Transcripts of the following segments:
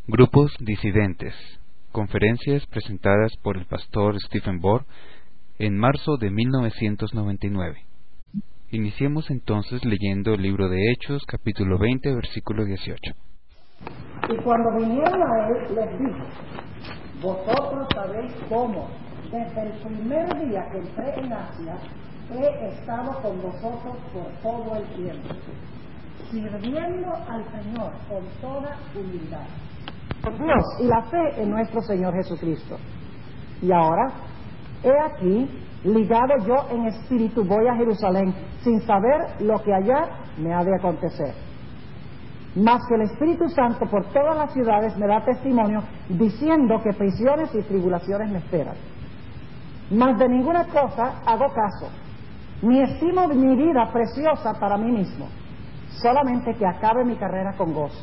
Grupos disidentes. Conferencias presentadas por el pastor Stephen Bohr en marzo de 1999. Iniciemos entonces leyendo el libro de Hechos, capítulo 20, versículo 18. Y cuando vinieron a él, les dijo: vosotros sabéis cómo, desde el primer día que entré en Asia, he estado con vosotros por todo el tiempo, sirviendo al Señor con toda humildad, con Dios y la fe en nuestro Señor Jesucristo. Y ahora, he aquí, ligado yo en espíritu, voy a Jerusalén, sin saber lo que allá me ha de acontecer. Mas que el Espíritu Santo por todas las ciudades me da testimonio, diciendo que prisiones y tribulaciones me esperan. Mas de ninguna cosa hago caso, ni estimo mi vida preciosa para mí mismo, solamente que acabe mi carrera con gozo,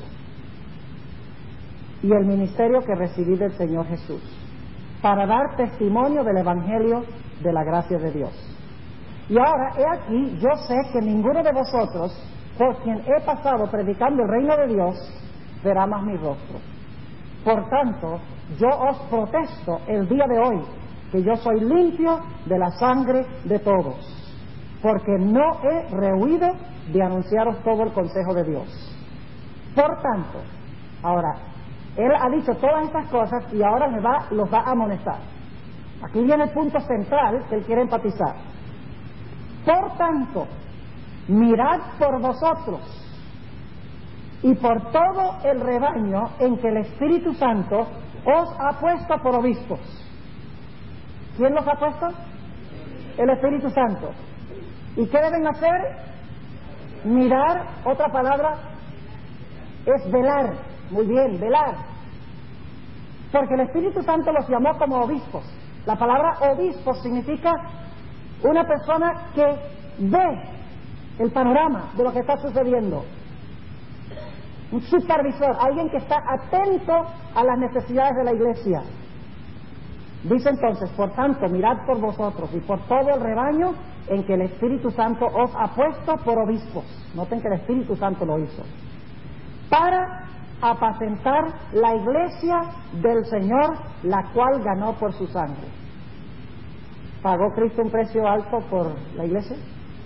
y el ministerio que recibí del Señor Jesús, para dar testimonio del Evangelio de la gracia de Dios. Y ahora, he aquí, yo sé que ninguno de vosotros, por quien he pasado predicando el reino de Dios, verá más mi rostro. Por tanto, yo os protesto el día de hoy, que yo soy limpio de la sangre de todos, porque no he rehuido de anunciaros todo el consejo de Dios. Por tanto, ahora, él ha dicho todas estas cosas y ahora los va a amonestar. Aquí viene el punto central que él quiere enfatizar. Por tanto, mirad por vosotros y por todo el rebaño en que el Espíritu Santo os ha puesto por obispos. ¿Quién los ha puesto? El Espíritu Santo. ¿Y qué deben hacer? Mirar, otra palabra, es velar. Muy bien, velar. Porque el Espíritu Santo los llamó como obispos. La palabra obispo significa una persona que ve el panorama de lo que está sucediendo. Un supervisor, alguien que está atento a las necesidades de la iglesia. Dice entonces: por tanto, mirad por vosotros y por todo el rebaño en que el Espíritu Santo os ha puesto por obispos. Noten que el Espíritu Santo lo hizo. Para apacentar la iglesia del Señor, la cual ganó por su sangre. ¿Pagó Cristo un precio alto por la iglesia?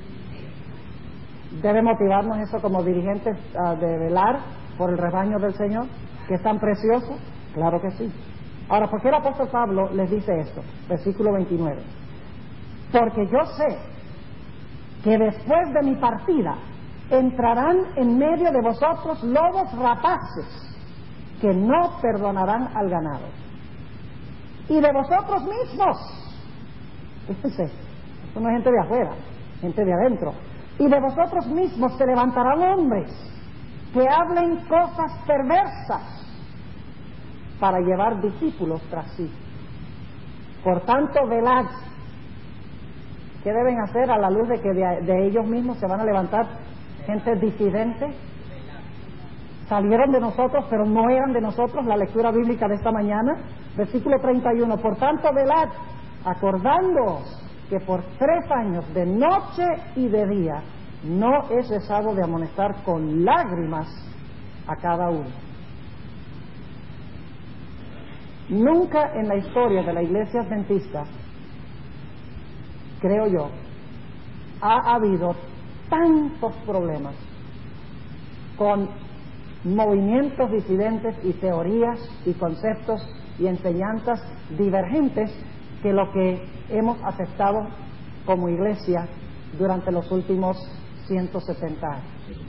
¿Debe motivarnos eso como dirigentes de velar por el rebaño del Señor, que es tan precioso? Claro que sí. Ahora, ¿por qué el apóstol Pablo les dice esto? Versículo 29. Porque yo sé que después de mi partida entrarán en medio de vosotros lobos rapaces que no perdonarán al ganado. Y de vosotros mismos, fíjense, esto no es gente de afuera, gente de adentro. Y de vosotros mismos se levantarán hombres que hablen cosas perversas para llevar discípulos tras sí. Por tanto, velad. ¿Qué deben hacer a la luz de que de ellos mismos se van a levantar gente disidente? Salieron de nosotros, pero no eran de nosotros. La lectura bíblica de esta mañana, versículo 31. Por tanto, velad, acordándoos que por 3 años, de noche y de día, no he cesado de amonestar con lágrimas a cada uno. Nunca en la historia de la iglesia adventista, creo yo, ha habido tantos problemas con movimientos disidentes y teorías y conceptos y enseñanzas divergentes que lo que hemos aceptado como iglesia durante los últimos 170 años.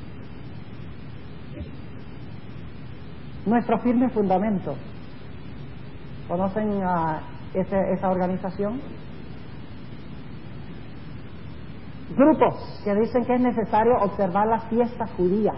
Nuestro firme fundamento. ¿Conocen a esa organización? Grupos que dicen que es necesario observar las fiestas judías.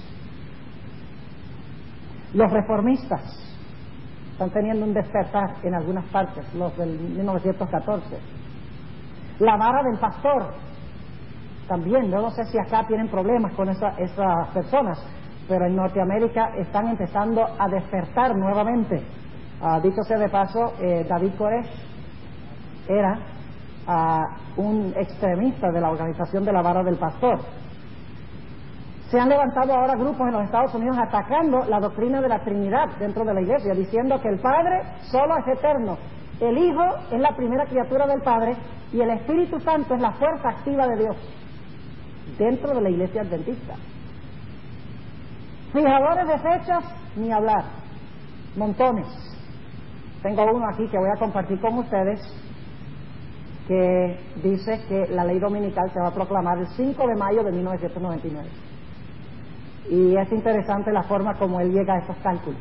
Los reformistas están teniendo un despertar en algunas partes, los del 1914. La vara del pastor, también, yo no sé si acá tienen problemas con esas personas, pero en Norteamérica están empezando a despertar nuevamente. Dicho sea de paso, David Koresh era un extremista de la organización de la vara del pastor. Se han levantado ahora grupos en los Estados Unidos atacando la doctrina de la Trinidad dentro de la Iglesia, diciendo que el Padre solo es eterno, el Hijo es la primera criatura del Padre y el Espíritu Santo es la fuerza activa de Dios dentro de la Iglesia Adventista. Fijadores de fechas, ni hablar, montones. Tengo uno aquí que voy a compartir con ustedes que dice que la ley dominical se va a proclamar el 5 de mayo de 1999. Y es interesante la forma como él llega a estos cálculos.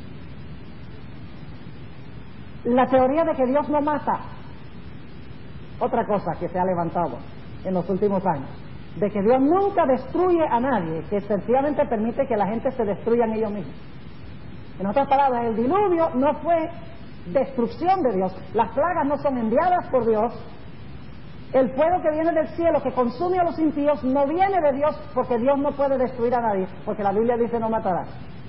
La teoría de que Dios no mata, otra cosa que se ha levantado en los últimos años, de que Dios nunca destruye a nadie, que sencillamente permite que la gente se destruyan ellos mismos. En otras palabras, el diluvio no fue destrucción de Dios, las plagas no son enviadas por Dios, el fuego que viene del cielo que consume a los impíos no viene de Dios, porque Dios no puede destruir a nadie, porque la Biblia dice no matarás.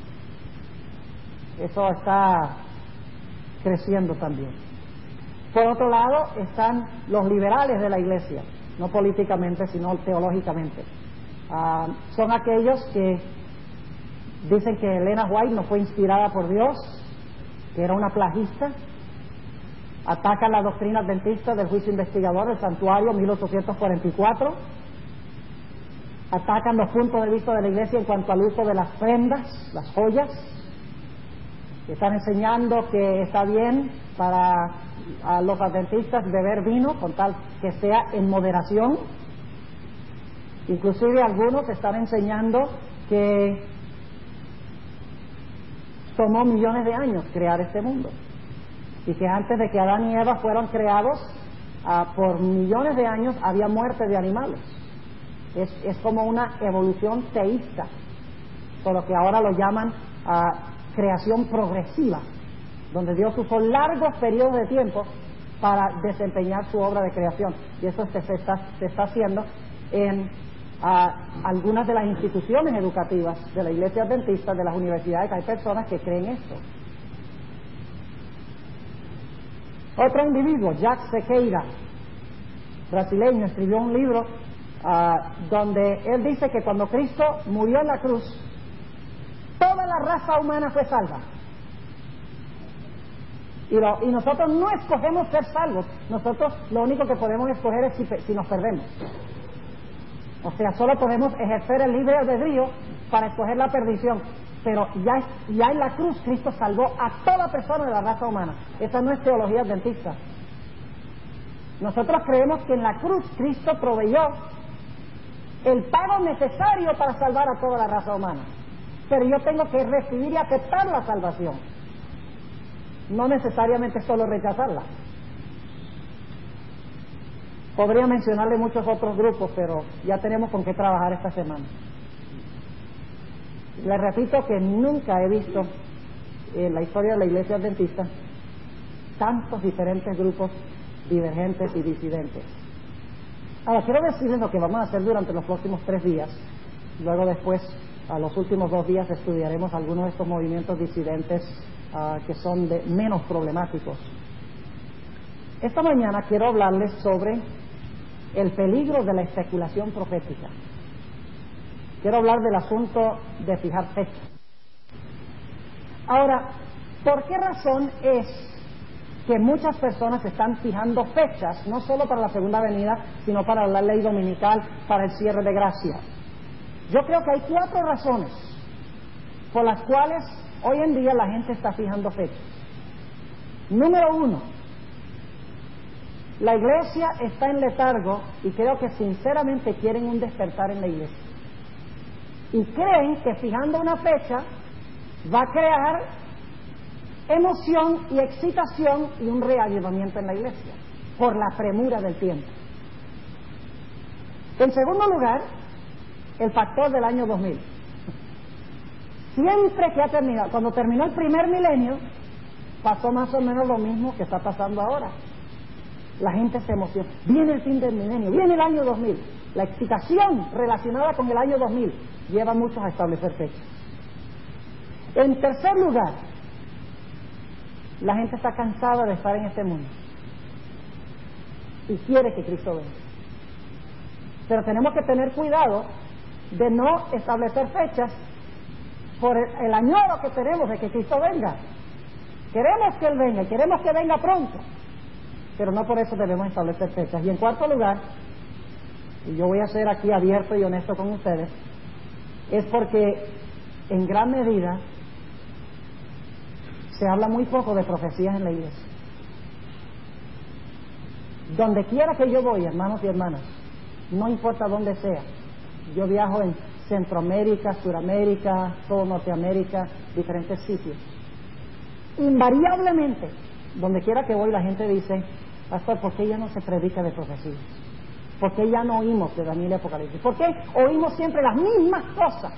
Eso está creciendo también. Por otro lado están los liberales de la Iglesia, no políticamente sino teológicamente. Son aquellos que dicen que Elena White no fue inspirada por Dios, que era una plagista. Atacan la doctrina adventista del juicio investigador, el santuario 1844. Atacan los puntos de vista de la Iglesia en cuanto al uso de las prendas, las joyas. Están enseñando que está bien para los adventistas beber vino con tal que sea en moderación. Inclusive algunos están enseñando que tomó millones de años crear este mundo y que antes de que Adán y Eva fueron creados, por millones de años había muerte de animales. Es como una evolución teísta, solo que ahora lo llaman creación progresiva, donde Dios usó largos periodos de tiempo para desempeñar su obra de creación, y eso se está haciendo en algunas de las instituciones educativas de la Iglesia Adventista, de las universidades. Hay personas que creen esto. Otro individuo, Jacques Sequeira, brasileño, escribió un libro donde él dice que cuando Cristo murió en la cruz, toda la raza humana fue salva. Y nosotros no escogemos ser salvos. Nosotros lo único que podemos escoger es si nos perdemos. O sea, solo podemos ejercer el libre albedrío para escoger la perdición. Pero ya en la cruz Cristo salvó a toda persona de la raza humana. Esa no es teología adventista. Nosotros creemos que en la cruz Cristo proveyó el pago necesario para salvar a toda la raza humana. Pero yo tengo que recibir y aceptar la salvación, no necesariamente solo rechazarla. Podría mencionarle muchos otros grupos, pero ya tenemos con qué trabajar esta semana. Les repito que nunca he visto en la historia de la Iglesia Adventista tantos diferentes grupos divergentes y disidentes. Ahora, quiero decirles lo que vamos a hacer durante los próximos 3 días. Luego después, a los últimos 2 días, estudiaremos algunos de estos movimientos disidentes que son menos problemáticos. Esta mañana quiero hablarles sobre el peligro de la especulación profética. Quiero hablar del asunto de fijar fechas. Ahora, ¿por qué razón es que muchas personas están fijando fechas, no solo para la segunda venida, sino para la ley dominical, para el cierre de gracia? Yo creo que hay 4 razones por las cuales hoy en día la gente está fijando fechas. Número 1, la iglesia está en letargo y creo que sinceramente quieren un despertar en la iglesia. Y creen que fijando una fecha va a crear emoción y excitación y un reavivamiento en la iglesia, por la premura del tiempo. En segundo lugar, el factor del año 2000. Siempre que ha terminado, cuando terminó el primer milenio, pasó más o menos lo mismo que está pasando ahora. La gente se emociona. Viene el fin del milenio, viene el año 2000. La excitación relacionada con el año 2000 lleva a muchos a establecer fechas. En tercer lugar, la gente está cansada de estar en este mundo y quiere que Cristo venga. Pero tenemos que tener cuidado de no establecer fechas por el añoro que tenemos de que Cristo venga. Queremos que Él venga y queremos que venga pronto, pero no por eso debemos establecer fechas. Y en cuarto lugar, y yo voy a ser aquí abierto y honesto con ustedes, es porque en gran medida se habla muy poco de profecías en la iglesia. Donde quiera que yo voy, hermanos y hermanas, no importa dónde sea, yo viajo en Centroamérica, Suramérica, todo Norteamérica, diferentes sitios. Invariablemente, donde quiera que voy, la gente dice: pastor, ¿por qué ya no se predica de profecías? ¿Por qué ya no oímos de Daniel y Apocalipsis? ¿Por qué oímos siempre las mismas cosas?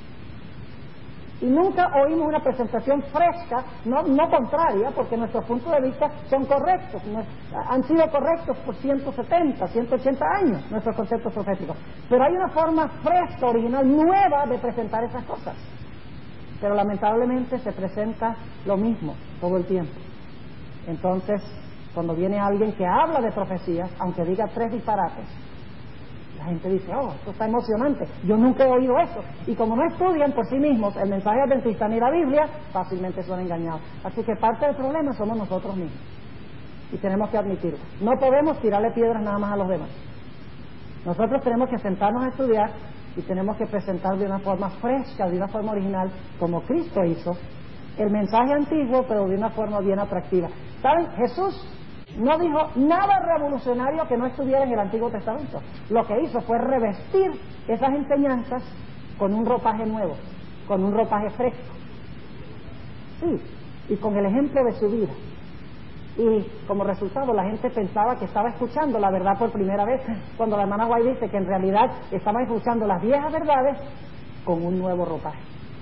Y nunca oímos una presentación fresca, no contraria, porque nuestros puntos de vista son correctos, han sido correctos por 170, 180 años, nuestros conceptos proféticos. Pero hay una forma fresca, original, nueva de presentar esas cosas. Pero lamentablemente se presenta lo mismo todo el tiempo. Entonces, cuando viene alguien que habla de profecías, aunque diga 3 disparates, la gente dice: oh, esto está emocionante, yo nunca he oído eso. Y como no estudian por sí mismos el mensaje adventista ni la Biblia, fácilmente son engañados. Así que parte del problema somos nosotros mismos, y tenemos que admitirlo. No podemos tirarle piedras nada más a los demás. Nosotros tenemos que sentarnos a estudiar y tenemos que presentar de una forma fresca, de una forma original, como Cristo hizo el mensaje antiguo, pero de una forma bien atractiva. ¿Saben? Jesús no dijo nada revolucionario que no estuviera en el Antiguo Testamento. Lo que hizo fue revestir esas enseñanzas con un ropaje nuevo, con un ropaje fresco. Sí, y con el ejemplo de su vida. Y como resultado la gente pensaba que estaba escuchando la verdad por primera vez, cuando la hermana White dice que en realidad estaba escuchando las viejas verdades con un nuevo ropaje.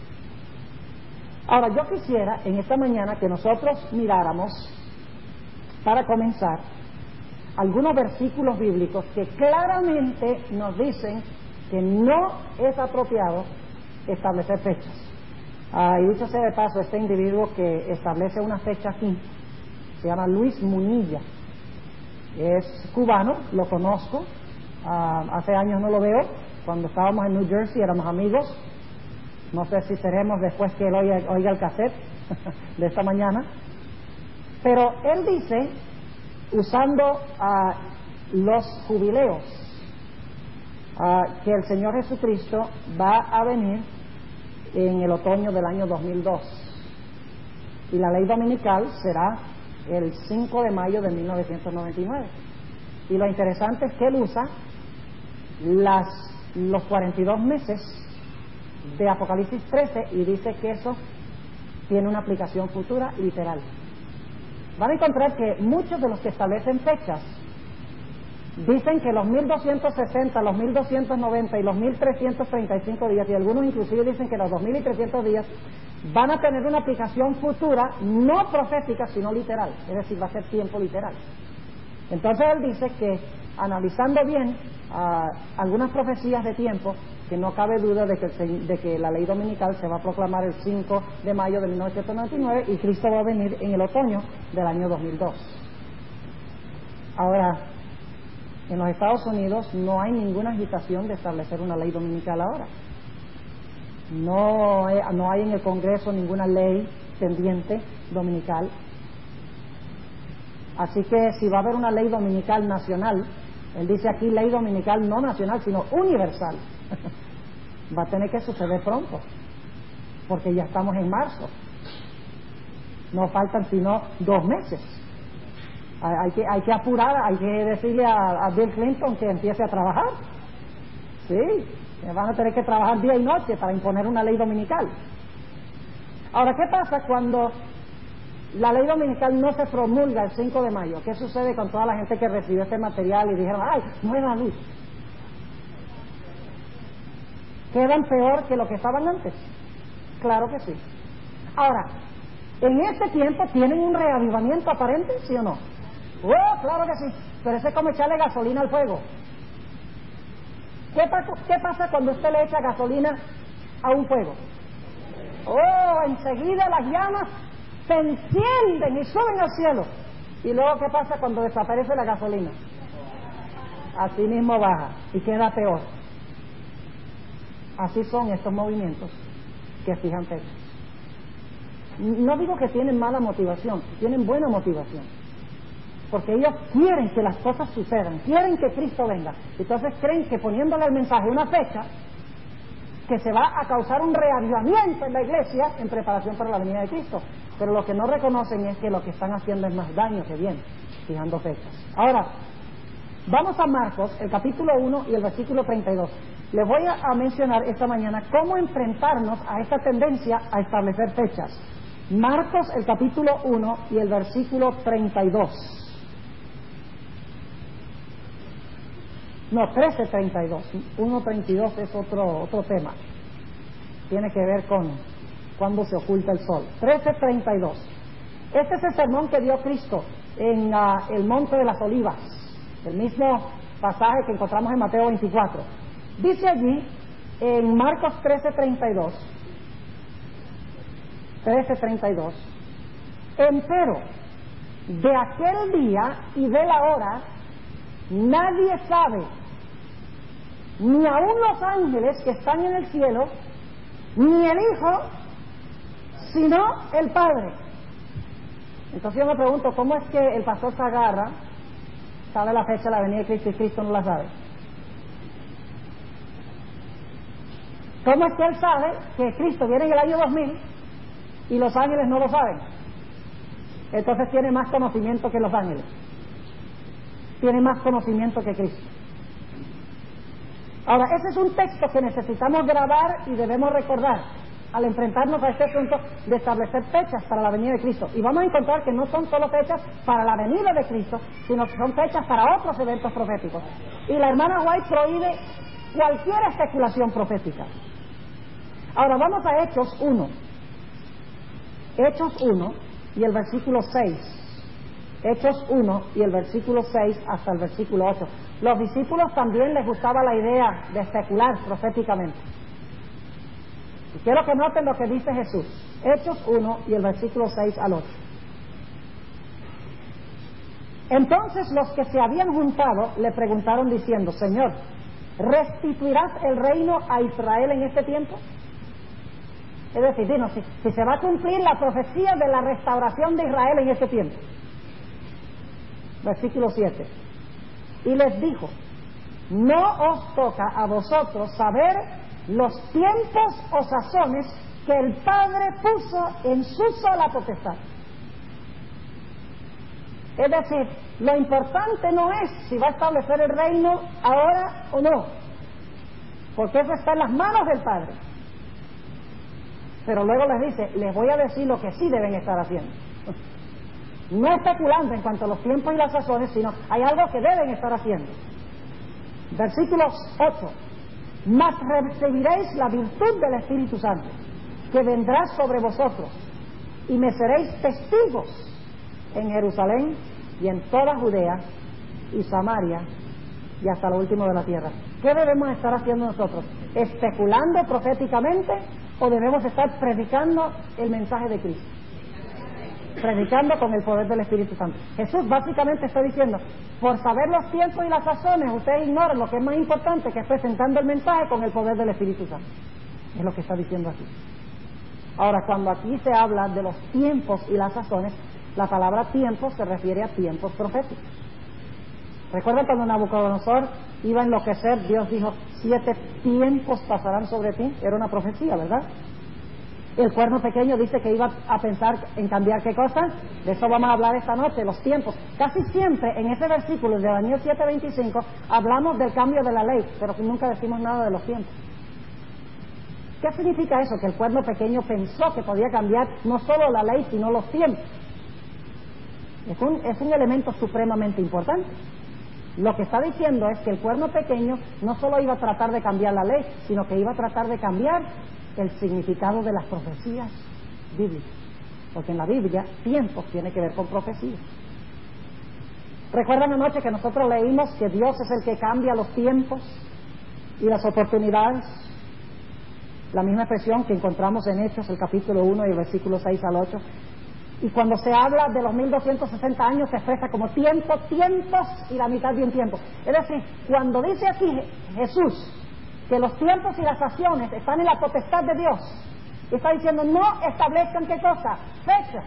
Ahora, yo quisiera en esta mañana que nosotros miráramos, para comenzar, algunos versículos bíblicos que claramente nos dicen que no es apropiado establecer fechas. Y dicho sea de paso, este individuo que establece una fecha aquí se llama Luis Munilla, es cubano, lo conozco, hace años no lo veo, cuando estábamos en New Jersey éramos amigos, no sé si seremos después que él oiga el cassette de esta mañana, pero él dice, usando los jubileos, que el Señor Jesucristo va a venir en el otoño del año 2002 y la ley dominical será el 5 de mayo de 1999. Y lo interesante es que él usa los 42 meses de Apocalipsis 13 y dice que eso tiene una aplicación futura literal. Van a encontrar que muchos de los que establecen fechas dicen que los 1260, los 1290 y los 1335 días, y algunos inclusive dicen que los 2300 días van a tener una aplicación futura, no profética, sino literal, es decir, va a ser tiempo literal. Entonces él dice que, analizando bien algunas profecías de tiempo, que no cabe duda de que la ley dominical se va a proclamar el 5 de mayo de 1999 y Cristo va a venir en el otoño del año 2002. Ahora, en los Estados Unidos no hay ninguna agitación de establecer una ley dominical ahora. No hay en el Congreso ninguna ley pendiente dominical. Así que si va a haber una ley dominical nacional, él dice aquí ley dominical no nacional, sino universal, va a tener que suceder pronto, porque ya estamos en marzo. No faltan sino 2 meses. Hay que apurar, hay que decirle a Bill Clinton que empiece a trabajar. Sí, van a tener que trabajar día y noche para imponer una ley dominical. Ahora, ¿qué pasa cuando la ley dominical no se promulga el 5 de mayo? ¿Qué sucede con toda la gente que recibió este material y dijeron, ay, nueva luz? ¿Quedan peor que lo que estaban antes? Claro que sí. Ahora, en este tiempo tienen un reavivamiento aparente, ¿sí o no? ¡Oh, claro que sí! Pero eso es como echarle gasolina al fuego. ¿Qué pasa cuando usted le echa gasolina a un fuego? ¡Oh, enseguida las llamas se encienden y suben al cielo! ¿Y luego qué pasa cuando desaparece la gasolina? Así mismo baja y queda peor. Así son estos movimientos que fijan fechas. No digo que tienen mala motivación, tienen buena motivación, porque ellos quieren que las cosas sucedan, quieren que Cristo venga. Entonces creen que poniéndole al mensaje una fecha, que se va a causar un reavivamiento en la iglesia en preparación para la venida de Cristo. Pero lo que no reconocen es que lo que están haciendo es más daño que bien, fijando fechas. Ahora, vamos a Marcos, el capítulo 1 y el versículo 32. Les voy a mencionar esta mañana cómo enfrentarnos a esta tendencia a establecer fechas. Marcos, el capítulo 1 y el versículo 32. No, 13:32. 1:32 es otro tema. Tiene que ver con cuando se oculta el sol. 13:32. Este es el sermón que dio Cristo en el Monte de las Olivas, el mismo pasaje que encontramos en Mateo 24. Dice allí, en Marcos 13:32, empero, de aquel día y de la hora, nadie sabe, ni aun los ángeles que están en el cielo, ni el Hijo, sino el Padre. Entonces yo me pregunto, ¿cómo es que el pastor Zagarra sabe la fecha de la venida de Cristo y Cristo no la sabe? ¿Cómo es que él sabe que Cristo viene en el año 2000 y los ángeles no lo saben? Entonces tiene más conocimiento que los ángeles, tiene más conocimiento que Cristo. Ahora, ese es un texto que necesitamos grabar y debemos recordar al enfrentarnos a este asunto de establecer fechas para la venida de Cristo. Y vamos a encontrar que no son solo fechas para la venida de Cristo, sino que son fechas para otros eventos proféticos. Y la hermana White prohíbe cualquier especulación profética. Ahora vamos a Hechos 1. Hechos 1 y el versículo 6. Hechos 1 y el versículo 6 hasta el versículo 8. Los discípulos también les gustaba la idea de especular proféticamente. Y quiero que noten lo que dice Jesús. Hechos 1 y el versículo 6 al 8. Entonces los que se habían juntado le preguntaron diciendo: Señor, ¿restituirás el reino a Israel en este tiempo? Es decir, dinos, si se va a cumplir la profecía de la restauración de Israel en este tiempo. Versículo 7. Y les dijo: no os toca a vosotros saber los tiempos o sazones que el Padre puso en su sola potestad. Es decir, lo importante no es si va a establecer el reino ahora o no, porque eso está en las manos del Padre. Pero luego les dice: les voy a decir lo que sí deben estar haciendo. No especulando en cuanto a los tiempos y las sazones, sino hay algo que deben estar haciendo. Versículo 8. Mas recibiréis la virtud del Espíritu Santo, que vendrá sobre vosotros, y me seréis testigos en Jerusalén y en toda Judea y Samaria y hasta lo último de la tierra. ¿Qué debemos estar haciendo nosotros? ¿Especulando proféticamente o debemos estar predicando el mensaje de Cristo? Predicando con el poder del Espíritu Santo. Jesús básicamente está diciendo: por saber los tiempos y las sazones, ustedes ignoran lo que es más importante, que es presentando el mensaje con el poder del Espíritu Santo. Es lo que está diciendo aquí. Ahora, cuando aquí se habla de los tiempos y las sazones, la palabra tiempo se refiere a tiempos proféticos. ¿Recuerdan cuando Nabucodonosor iba a enloquecer? Dios dijo: 7 tiempos pasarán sobre ti. Era una profecía, ¿verdad? El cuerno pequeño dice que iba a pensar en cambiar ¿qué cosa? De eso vamos a hablar esta noche, los tiempos. Casi siempre en ese versículo de Daniel 7:25 hablamos del cambio de la ley, pero nunca decimos nada de los tiempos. ¿Qué significa eso? Que el cuerno pequeño pensó que podía cambiar no solo la ley, sino los tiempos. Es un elemento supremamente importante. Lo que está diciendo es que el cuerno pequeño no solo iba a tratar de cambiar la ley, sino que iba a tratar de cambiar el significado de las profecías bíblicas, porque en la Biblia tiempos tiene que ver con profecías. ¿Recuerdan anoche que nosotros leímos que Dios es el que cambia los tiempos y las oportunidades? La misma expresión que encontramos en Hechos, el capítulo 1 y el versículo 6 al 8. Y cuando se habla de los 1260 años se expresa como tiempos y la mitad de un tiempo. Es decir, cuando dice aquí Jesús que los tiempos y las acciones están en la potestad de Dios. Y está diciendo, no establezcan qué cosa, fechas.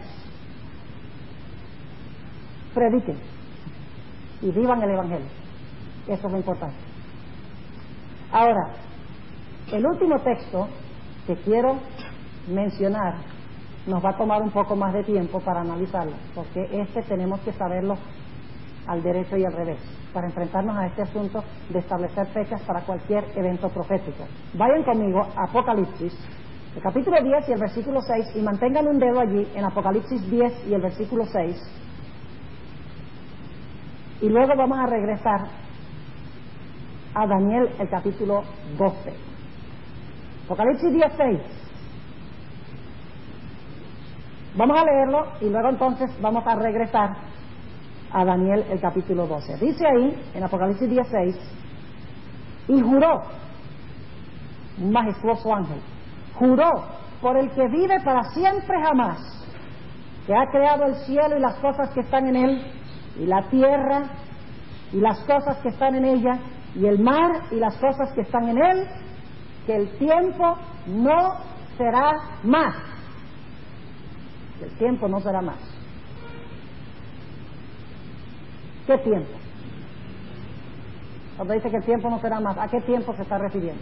Prediquen y vivan el Evangelio. Eso es lo importante. Ahora, el último texto que quiero mencionar nos va a tomar un poco más de tiempo para analizarlo, porque tenemos que saberlo al derecho y al revés, para enfrentarnos a este asunto de establecer fechas para cualquier evento profético. Vayan conmigo a Apocalipsis, el capítulo 10 y el versículo 6, y mantengan un dedo allí en Apocalipsis 10 y el versículo 6, y luego vamos a regresar a Daniel, el capítulo 12. Apocalipsis 10, 6. Vamos a leerlo y luego entonces vamos a regresar a Daniel, el capítulo 12. Dice ahí, en Apocalipsis 10, 6, y juró, un majestuoso ángel, juró por el que vive para siempre jamás, que ha creado el cielo y las cosas que están en él, y la tierra y las cosas que están en ella, y el mar y las cosas que están en él, que el tiempo no será más. El tiempo no será más. ¿Qué tiempo? Cuando dice que el tiempo no será más, ¿a qué tiempo se está refiriendo?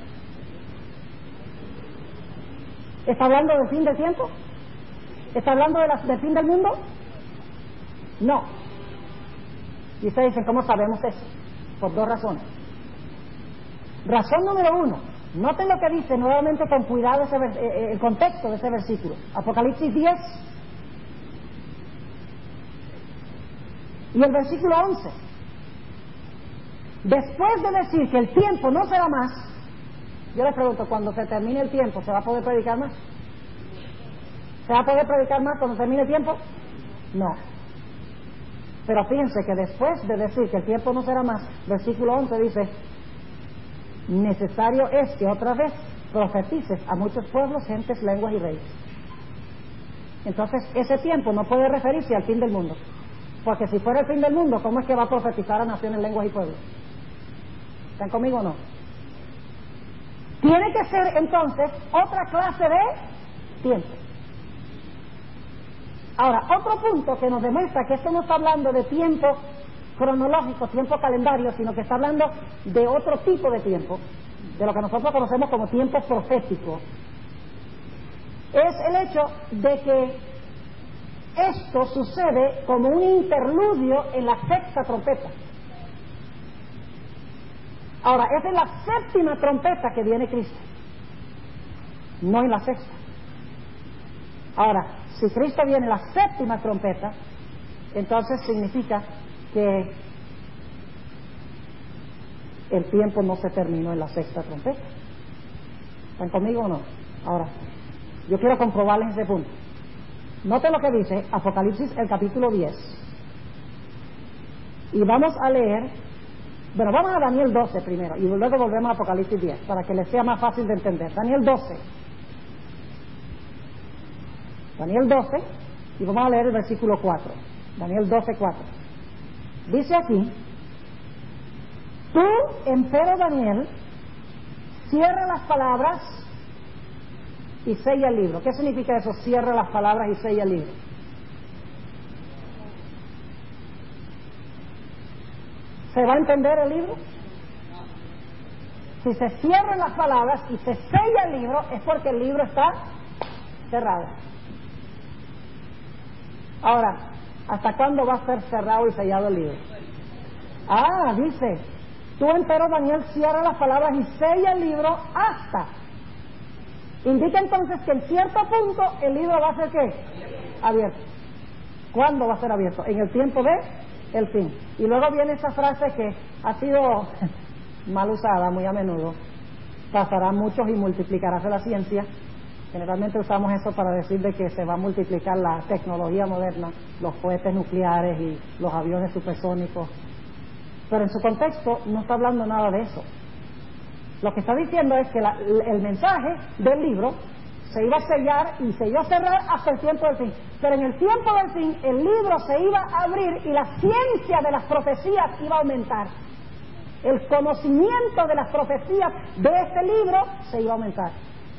¿Está hablando del fin del tiempo? ¿Está hablando del fin del mundo? No. Y ustedes dicen, ¿cómo sabemos eso? Por dos razones. Razón número uno, noten lo que dice nuevamente con cuidado el contexto de ese versículo. Apocalipsis 10 y el versículo 11. Después de decir que el tiempo no será más, yo les pregunto, cuando se termine el tiempo, ¿se va a poder predicar más? ¿Se va a poder predicar más cuando termine el tiempo? No. Pero fíjense que después de decir que el tiempo no será más, versículo 11 dice, necesario es que otra vez profetices a muchos pueblos, gentes, lenguas y reyes. Entonces ese tiempo no puede referirse al fin del mundo, porque si fuera el fin del mundo, ¿cómo es que va a profetizar a naciones, lenguas y pueblos? ¿Están conmigo o no? Tiene que ser entonces otra clase de tiempo. Ahora, otro punto que nos demuestra que esto no está hablando de tiempo cronológico, tiempo calendario, sino que está hablando de otro tipo de tiempo, de lo que nosotros conocemos como tiempo profético, es el hecho de que esto sucede como un interludio en la sexta trompeta. Ahora, es en la séptima trompeta que viene Cristo, no en la sexta. Ahora, si Cristo viene en la séptima trompeta, entonces significa que el tiempo no se terminó en la sexta trompeta. ¿Están conmigo o no? Ahora, yo quiero comprobarles ese punto. Noten lo que dice Apocalipsis, el capítulo 10. Y vamos a leer, bueno, vamos a Daniel 12 primero, y luego volvemos a Apocalipsis 10, para que les sea más fácil de entender. Daniel 12. Daniel 12, y vamos a leer el versículo 4. Daniel 12, 4. Dice aquí, tú, empero Daniel, cierra las palabras y sella el libro. ¿Qué significa eso? Cierra las palabras y sella el libro. ¿Se va a entender el libro? Si se cierran las palabras y se sella el libro, es porque el libro está cerrado. Ahora, ¿hasta cuándo va a ser cerrado y sellado el libro? Ah, dice, tú empero Daniel cierra las palabras y sella el libro hasta. Indica entonces que en cierto punto el libro va a ser ¿qué? Abierto. ¿Cuándo va a ser abierto? En el tiempo de el fin. Y luego viene esa frase que ha sido mal usada muy a menudo. Pasarán muchos y multiplicaráse la ciencia. Generalmente usamos eso para decir de que se va a multiplicar la tecnología moderna, los cohetes nucleares y los aviones supersónicos. Pero en su contexto no está hablando nada de eso. Lo que está diciendo es que el mensaje del libro se iba a sellar y se iba a cerrar hasta el tiempo del fin. Pero en el tiempo del fin el libro se iba a abrir y la ciencia de las profecías iba a aumentar. el conocimiento de las profecías de este libro se iba a aumentar.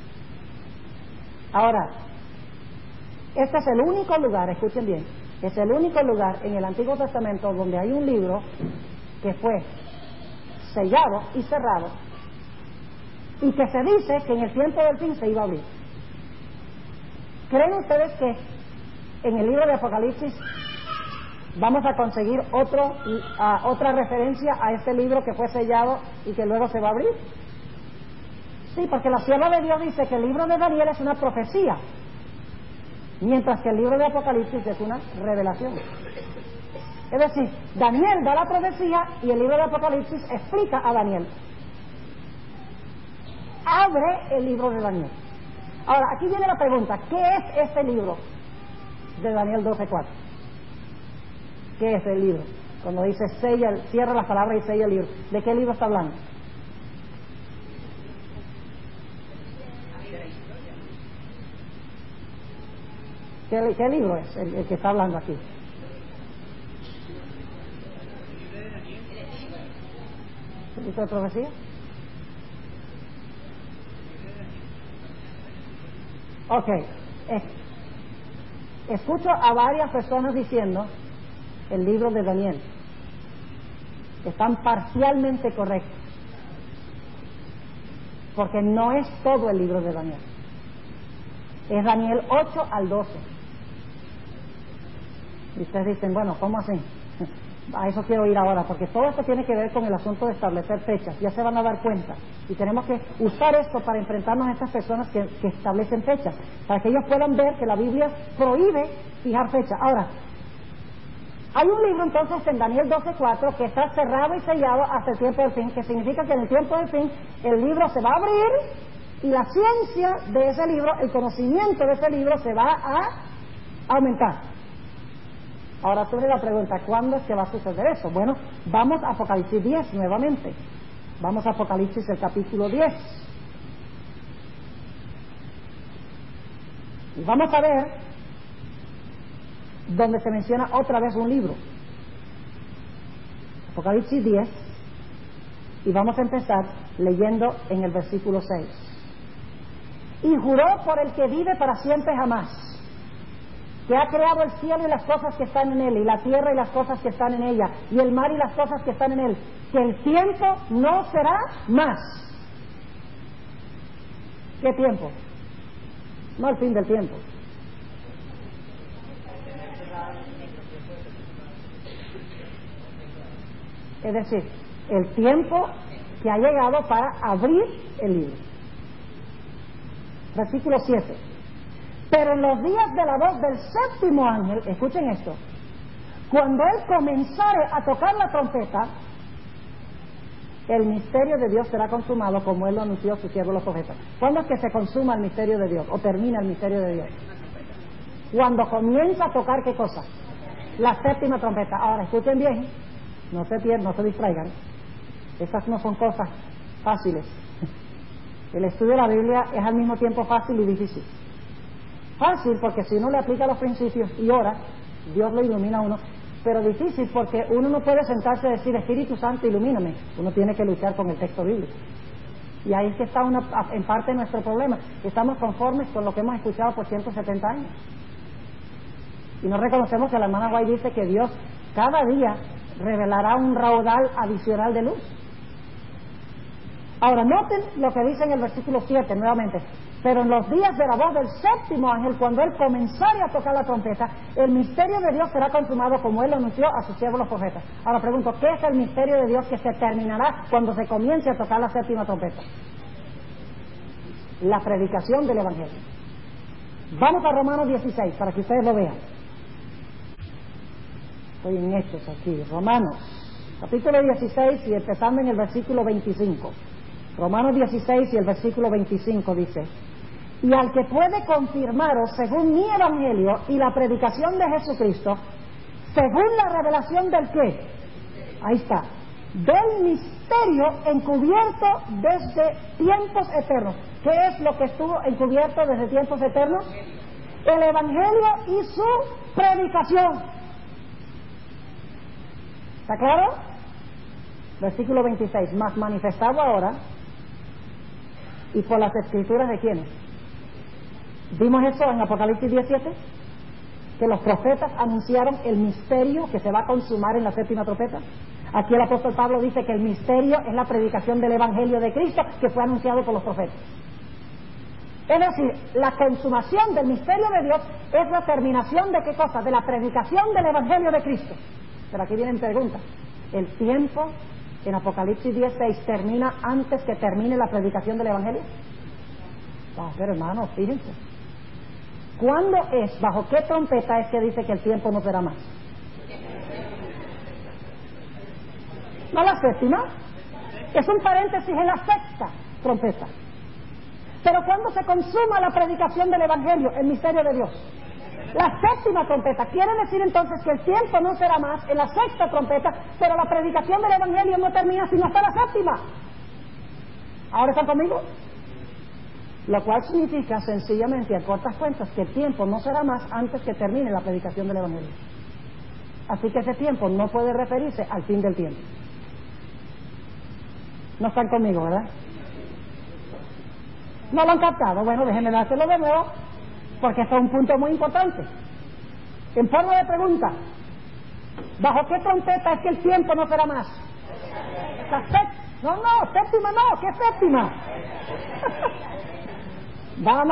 Ahora, este es el único lugar, escuchen bien, es el único lugar en el Antiguo Testamento donde hay un libro que fue sellado y cerrado y que se dice que en el tiempo del fin se iba a abrir. ¿Creen ustedes que en el libro de Apocalipsis vamos a conseguir otra referencia a este libro que fue sellado y que luego se va a abrir? Sí, porque la sierva de Dios dice que el libro de Daniel es una profecía, mientras que el libro de Apocalipsis es una revelación. Es decir, Daniel da la profecía y el libro de Apocalipsis explica a Daniel. Abre el libro de Daniel. Ahora, aquí viene la pregunta, ¿qué es este libro de Daniel 12:4? ¿Qué es el libro? Cuando dice cierra las palabras y sella el libro, ¿de qué libro está hablando? ¿Qué libro es el que está hablando aquí? ¿El libro de profecía? Ok. Escucho a varias personas diciendo el libro de Daniel. Están parcialmente correctos, porque no es todo el libro de Daniel. Es Daniel 8 al 12. Y ustedes dicen, bueno, ¿cómo así? A eso quiero ir ahora, porque todo esto tiene que ver con el asunto de establecer fechas. Ya se van a dar cuenta. Y tenemos que usar esto para enfrentarnos a estas personas que establecen fechas, para que ellos puedan ver que la Biblia prohíbe fijar fechas. Ahora, hay un libro entonces en Daniel 12:4 que está cerrado y sellado hasta el tiempo del fin, que significa que en el tiempo del fin el libro se va a abrir y la ciencia de ese libro, el conocimiento de ese libro se va a aumentar. Ahora surge la pregunta, ¿cuándo es que va a suceder eso? Bueno, vamos a Apocalipsis 10 nuevamente. Vamos a Apocalipsis el capítulo 10. Y vamos a ver donde se menciona otra vez un libro. Apocalipsis 10. Y vamos a empezar leyendo en el versículo 6. Y juró por el que vive para siempre jamás, que ha creado el cielo y las cosas que están en él, y la tierra y las cosas que están en ella, y el mar y las cosas que están en él, que el tiempo no será más. ¿Qué tiempo? No el fin del tiempo. Es decir, el tiempo que ha llegado para abrir el libro. Versículo 7. Pero en los días de la voz del séptimo ángel, escuchen esto, cuando él comenzare a tocar la trompeta, el misterio de Dios será consumado, como él lo anunció a sus siervos los profetas. ¿Cuándo es que se consuma el misterio de Dios o termina el misterio de Dios? Cuando comienza a tocar, ¿qué cosa? La séptima trompeta. Ahora, escuchen bien, no se pierdan, no se distraigan. Estas no son cosas fáciles. El estudio de la Biblia es al mismo tiempo fácil y difícil. Fácil porque si uno le aplica los principios y ora, Dios lo ilumina a uno, pero difícil porque uno no puede sentarse y decir, Espíritu Santo, ilumíname. Uno tiene que luchar con el texto bíblico. Y ahí es que está en parte nuestro problema. Estamos conformes con lo que hemos escuchado por 170 años. Y no reconocemos que la hermana White dice que Dios cada día revelará un raudal adicional de luz. Ahora, noten lo que dice en el versículo 7 nuevamente. Pero en los días de la voz del séptimo ángel, cuando él comenzare a tocar la trompeta, el misterio de Dios será consumado, como él lo anunció a sus siervos los profetas. Ahora pregunto, ¿qué es el misterio de Dios que se terminará cuando se comience a tocar la séptima trompeta? La predicación del evangelio. Vamos a Romanos 16 para que ustedes lo vean. Estoy en Hechos aquí. Romanos, capítulo 16 y empezando en el versículo 25. Romanos 16 y el versículo 25 dice: y al que puede confirmaros según mi evangelio y la predicación de Jesucristo, según la revelación del ¿qué? Ahí está, del misterio encubierto desde tiempos eternos. ¿Qué es lo que estuvo encubierto desde tiempos eternos? El evangelio y su predicación. ¿Está claro? Versículo 26, más manifestado ahora, y por las escrituras de quiénes. ¿Vimos eso en Apocalipsis 17? Que los profetas anunciaron el misterio que se va a consumar en la séptima trompeta. Aquí el apóstol Pablo dice que el misterio es la predicación del Evangelio de Cristo que fue anunciado por los profetas. Es decir, la consumación del misterio de Dios es la terminación de ¿qué cosa? De la predicación del Evangelio de Cristo. Pero aquí vienen preguntas. ¿El tiempo en Apocalipsis 16 termina antes que termine la predicación del Evangelio? Pero hermanos, fíjense. ¿Cuándo es, bajo qué trompeta es que dice que el tiempo no será más? No la séptima, es un paréntesis en la sexta trompeta. Pero ¿cuándo se consuma la predicación del Evangelio, el misterio de Dios? La séptima trompeta. Quiere decir entonces que el tiempo no será más en la sexta trompeta, pero la predicación del Evangelio no termina sino hasta la séptima. ¿Ahora están conmigo? Lo cual significa sencillamente, a cortas cuentas, que el tiempo no será más antes que termine la predicación del Evangelio. Así que ese tiempo no puede referirse al fin del tiempo. No están conmigo, ¿verdad? ¿No lo han captado? Bueno, déjenme dárselo de nuevo, porque esto es un punto muy importante. En forma de pregunta, ¿bajo qué trompeta es que el tiempo no será más? No, séptima no, ¿qué séptima? Vamos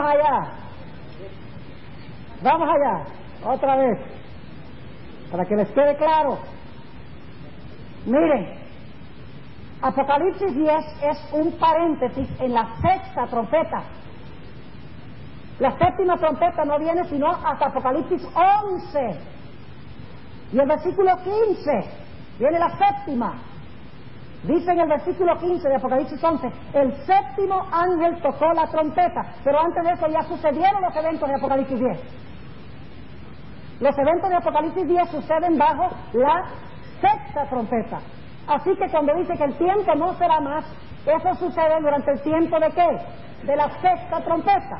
allá, otra vez, para que les quede claro. Miren, Apocalipsis 10 es un paréntesis en la sexta trompeta. La séptima trompeta no viene sino hasta Apocalipsis 11. Y el versículo 15 viene la séptima. Dice en el versículo 15 de Apocalipsis 11, el séptimo ángel tocó la trompeta. Pero antes de eso ya sucedieron los eventos de Apocalipsis 10. Los eventos de Apocalipsis 10 suceden bajo la sexta trompeta. Así que cuando dice que el tiempo no será más, eso sucede durante el tiempo ¿de qué? De la sexta trompeta.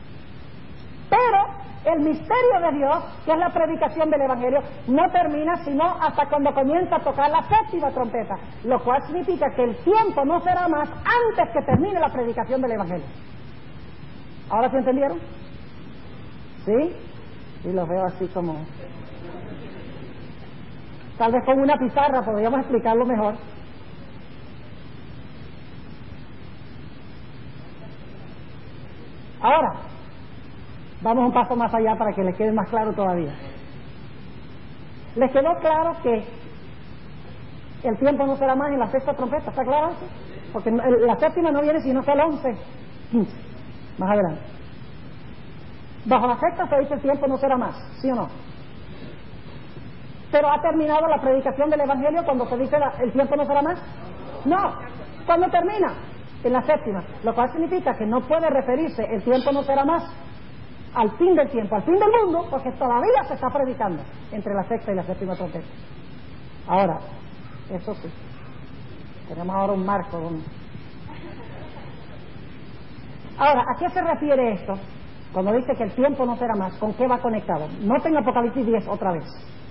Pero el misterio de Dios, que es la predicación del Evangelio, no termina sino hasta cuando comienza a tocar la séptima trompeta, lo cual significa que el tiempo no será más antes que termine la predicación del Evangelio. ¿Ahora sí entendieron? ¿Sí? Y los veo así como... Tal vez con una pizarra podríamos explicarlo mejor. Ahora, vamos un paso más allá para que les quede más claro todavía. ¿Les quedó claro que el tiempo no será más en la sexta trompeta? ¿Está claro eso? Porque la séptima no viene sino hasta el 11, 15, más adelante. Bajo la sexta se dice el tiempo no será más, ¿sí o no? Pero ha terminado la predicación del Evangelio cuando se dice el tiempo no será más. No, cuando termina en la séptima, lo cual significa que no puede referirse el tiempo no será más al fin del tiempo, al fin del mundo, porque todavía se está predicando entre la sexta y la séptima trompeta. Ahora, eso sí, tenemos ahora un marco donde... Ahora, ¿a qué se refiere esto? Cuando dice que el tiempo no será más, ¿con qué va conectado? Noten Apocalipsis 10 otra vez.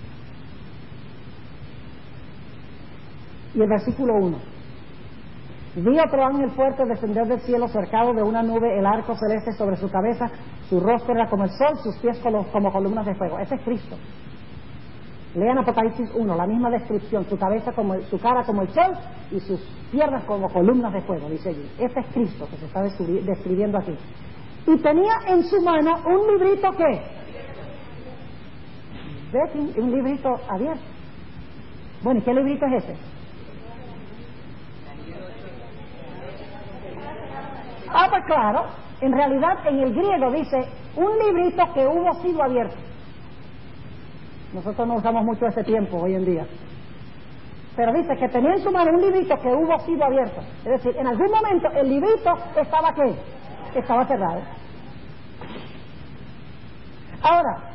Y el versículo 1. Vi otro ángel fuerte descender del cielo cercado de una nube, el arco celeste sobre su cabeza, su rostro era como el sol, sus pies como columnas de fuego. Ese es Cristo. Lean Apocalipsis 1, la misma descripción, su cara como el sol y sus piernas como columnas de fuego, dice allí. Ese es Cristo que se está describiendo aquí. Y tenía en su mano un librito que... ¿Ves? Un librito abierto. Bueno, ¿y qué librito es ese? Pues claro, en realidad en el griego dice un librito que hubo sido abierto. Nosotros no usamos mucho ese tiempo hoy en día. Pero dice que tenía en su mano un librito que hubo sido abierto. Es decir, en algún momento el librito estaba ¿qué? Estaba cerrado. Ahora,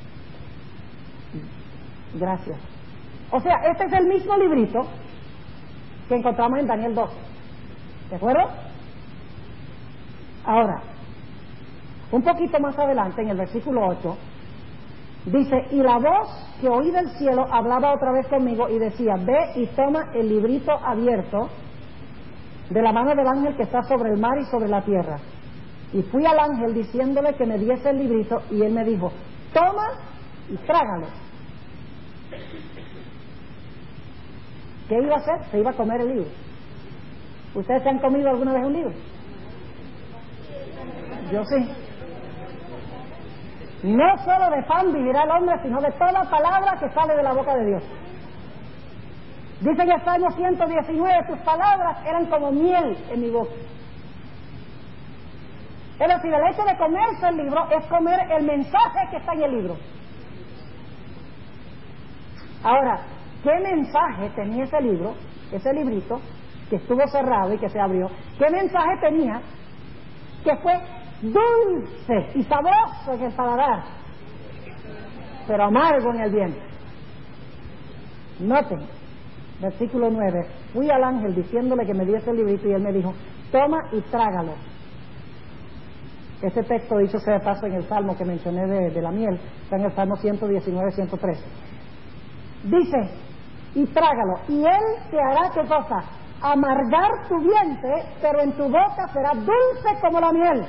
gracias. O sea, este es el mismo librito que encontramos en Daniel 12. ¿De acuerdo? Ahora, un poquito más adelante, en el versículo 8, Dice, y la voz que oí del cielo hablaba otra vez conmigo y decía, ve y toma el librito abierto de la mano del ángel que está sobre el mar y sobre la tierra. Y fui al ángel diciéndole que me diese el librito, y él me dijo, toma y trágalo. ¿Qué iba a hacer? Se iba a comer el libro. ¿Ustedes se han comido alguna vez un libro? Yo sí. No solo de pan vivirá el hombre, sino de toda palabra que sale de la boca de Dios. Dice en el Salmo 119, tus palabras eran como miel en mi boca. Es decir, el hecho de comerse el libro es comer el mensaje que está en el libro. Ahora, ¿qué mensaje tenía ese libro, ese librito, que estuvo cerrado y que se abrió? ¿Qué mensaje tenía que fue dulce y sabroso en el paladar, pero amargo en el vientre? Noten, versículo 9, fui al ángel diciéndole que me diese el librito y él me dijo, toma y trágalo. Ese texto, dicho sea de paso, en el Salmo que mencioné de la miel, está en el Salmo 119, 113. Dice, y trágalo, y él te hará, ¿qué cosa? Amargar tu vientre, pero en tu boca será dulce como la miel.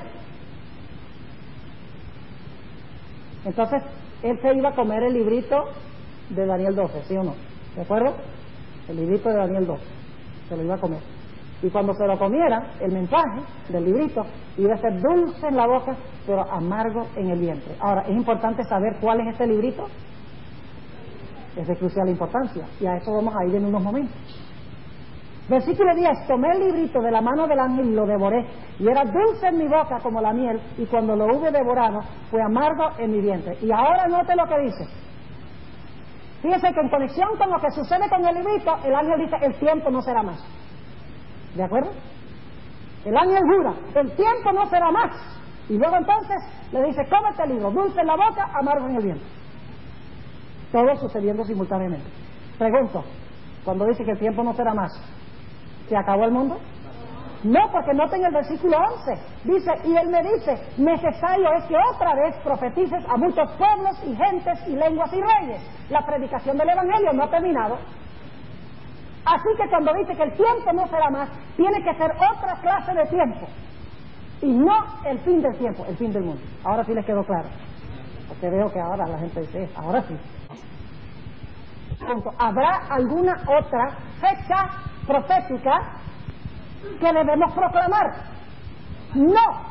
Entonces, él se iba a comer el librito de Daniel 12, ¿sí o no? ¿De acuerdo? El librito de Daniel 12, se lo iba a comer. Y cuando se lo comiera, el mensaje del librito iba a ser dulce en la boca, pero amargo en el vientre. Ahora, es importante saber cuál es este librito. Es de crucial importancia, y a eso vamos a ir en unos momentos. Versículo 10, tomé el librito de la mano del ángel y lo devoré, y era dulce en mi boca como la miel, y cuando lo hube devorado, fue amargo en mi vientre. Y ahora note lo que dice. Fíjese que en conexión con lo que sucede con el librito, el ángel dice, el tiempo no será más. ¿De acuerdo? El ángel jura, el tiempo no será más. Y luego entonces le dice, cómete el libro, dulce en la boca, amargo en el vientre. Todo sucediendo simultáneamente. Pregunto, cuando dice que el tiempo no será más, ¿se acabó el mundo? No, porque noten el versículo 11. Dice, y él me dice, necesario es que otra vez profetices a muchos pueblos y gentes y lenguas y reyes. La predicación del evangelio no ha terminado. Así que cuando dice que el tiempo no será más, tiene que ser otra clase de tiempo. Y no el fin del tiempo, el fin del mundo. Ahora sí les quedó claro. Porque veo que ahora la gente dice, ahora sí. ¿Habrá alguna otra fecha profética que debemos proclamar? No.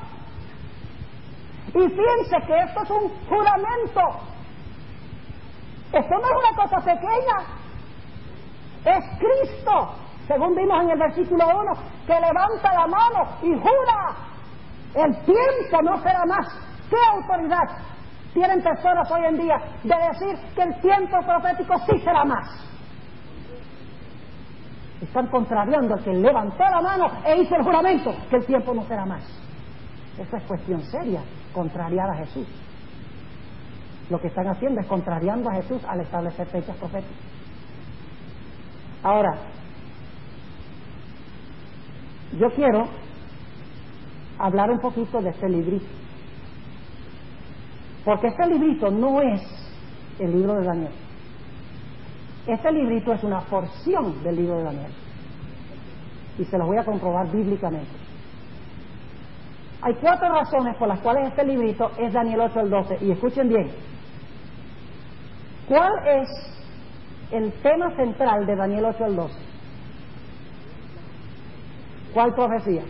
Y fíjense que esto es un juramento. Esto no es una cosa pequeña. Es Cristo, según vimos en el versículo 1, que levanta la mano y jura, el tiempo no será más. ¿Qué autoridad tienen personas hoy en día de decir que el tiempo profético sí será más? Están contrariando al que levantó la mano e hizo el juramento que el tiempo no será más. Esa es cuestión seria, contrariar a Jesús. Lo que están haciendo es contrariando a Jesús al establecer fechas proféticas. Ahora, yo quiero hablar un poquito de este librito, porque este librito no es el libro de Daniel. Este librito es una porción del libro de Daniel, y se los voy a comprobar bíblicamente. Hay 4 razones por las cuales este librito es Daniel 8 al 12, y escuchen bien. ¿Cuál es el tema central de Daniel 8 al 12? ¿Cuál profecía?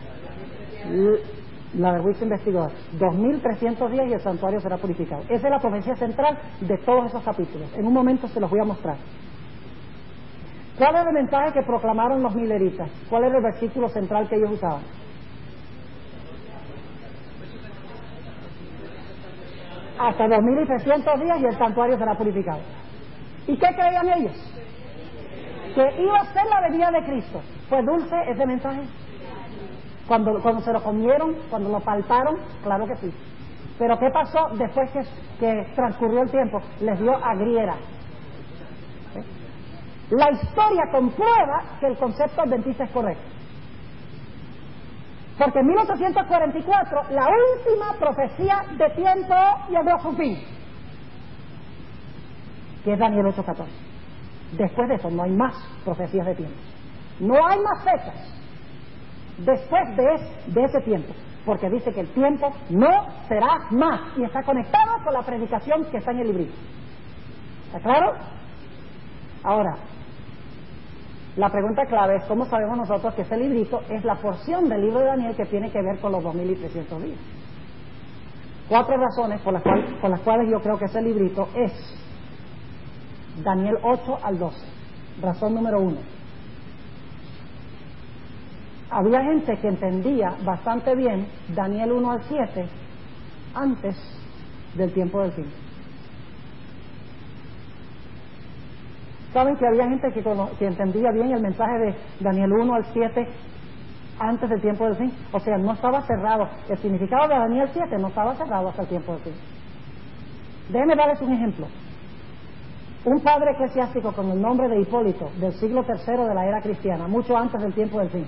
La del juicio investigador. 2300 días y el santuario será purificado. Esa es la profecía central de todos esos capítulos. En un momento se los voy a mostrar. ¿Cuál era el mensaje que proclamaron los mileritas? ¿Cuál era el versículo central que ellos usaban? Hasta 2300 días y el santuario será purificado. ¿Y qué creían ellos? Que iba a ser la venida de Cristo. ¿Fue dulce ese mensaje? Cuando se lo comieron, cuando lo palparon, claro que sí. Pero ¿qué pasó después que transcurrió el tiempo? Les dio agriera. ¿Sí? La historia comprueba que el concepto adventista es correcto. Porque en 1844 la última profecía de tiempo llegó a su fin. que es Daniel 8:14. Después de eso no hay más profecías de tiempo. No hay más fechas después de ese tiempo, porque dice que el tiempo no será más, y está conectado con la predicación que está en el librito. ¿Está claro? Ahora, la pregunta clave es: ¿cómo sabemos nosotros que ese librito es la porción del libro de Daniel que tiene que ver con los 2300 días? 4 razones por las cuales yo creo que ese librito es Daniel 8 al 12. Razón número 1. Había gente que entendía bastante bien Daniel 1 al 7 antes del tiempo del fin. ¿Saben que había gente que entendía bien el mensaje de Daniel 1 al 7 antes del tiempo del fin? O sea, no estaba cerrado. El significado de Daniel 7 no estaba cerrado hasta el tiempo del fin. Déjenme darles un ejemplo. Un padre eclesiástico con el nombre de Hipólito, del siglo III de la era cristiana, mucho antes del tiempo del fin,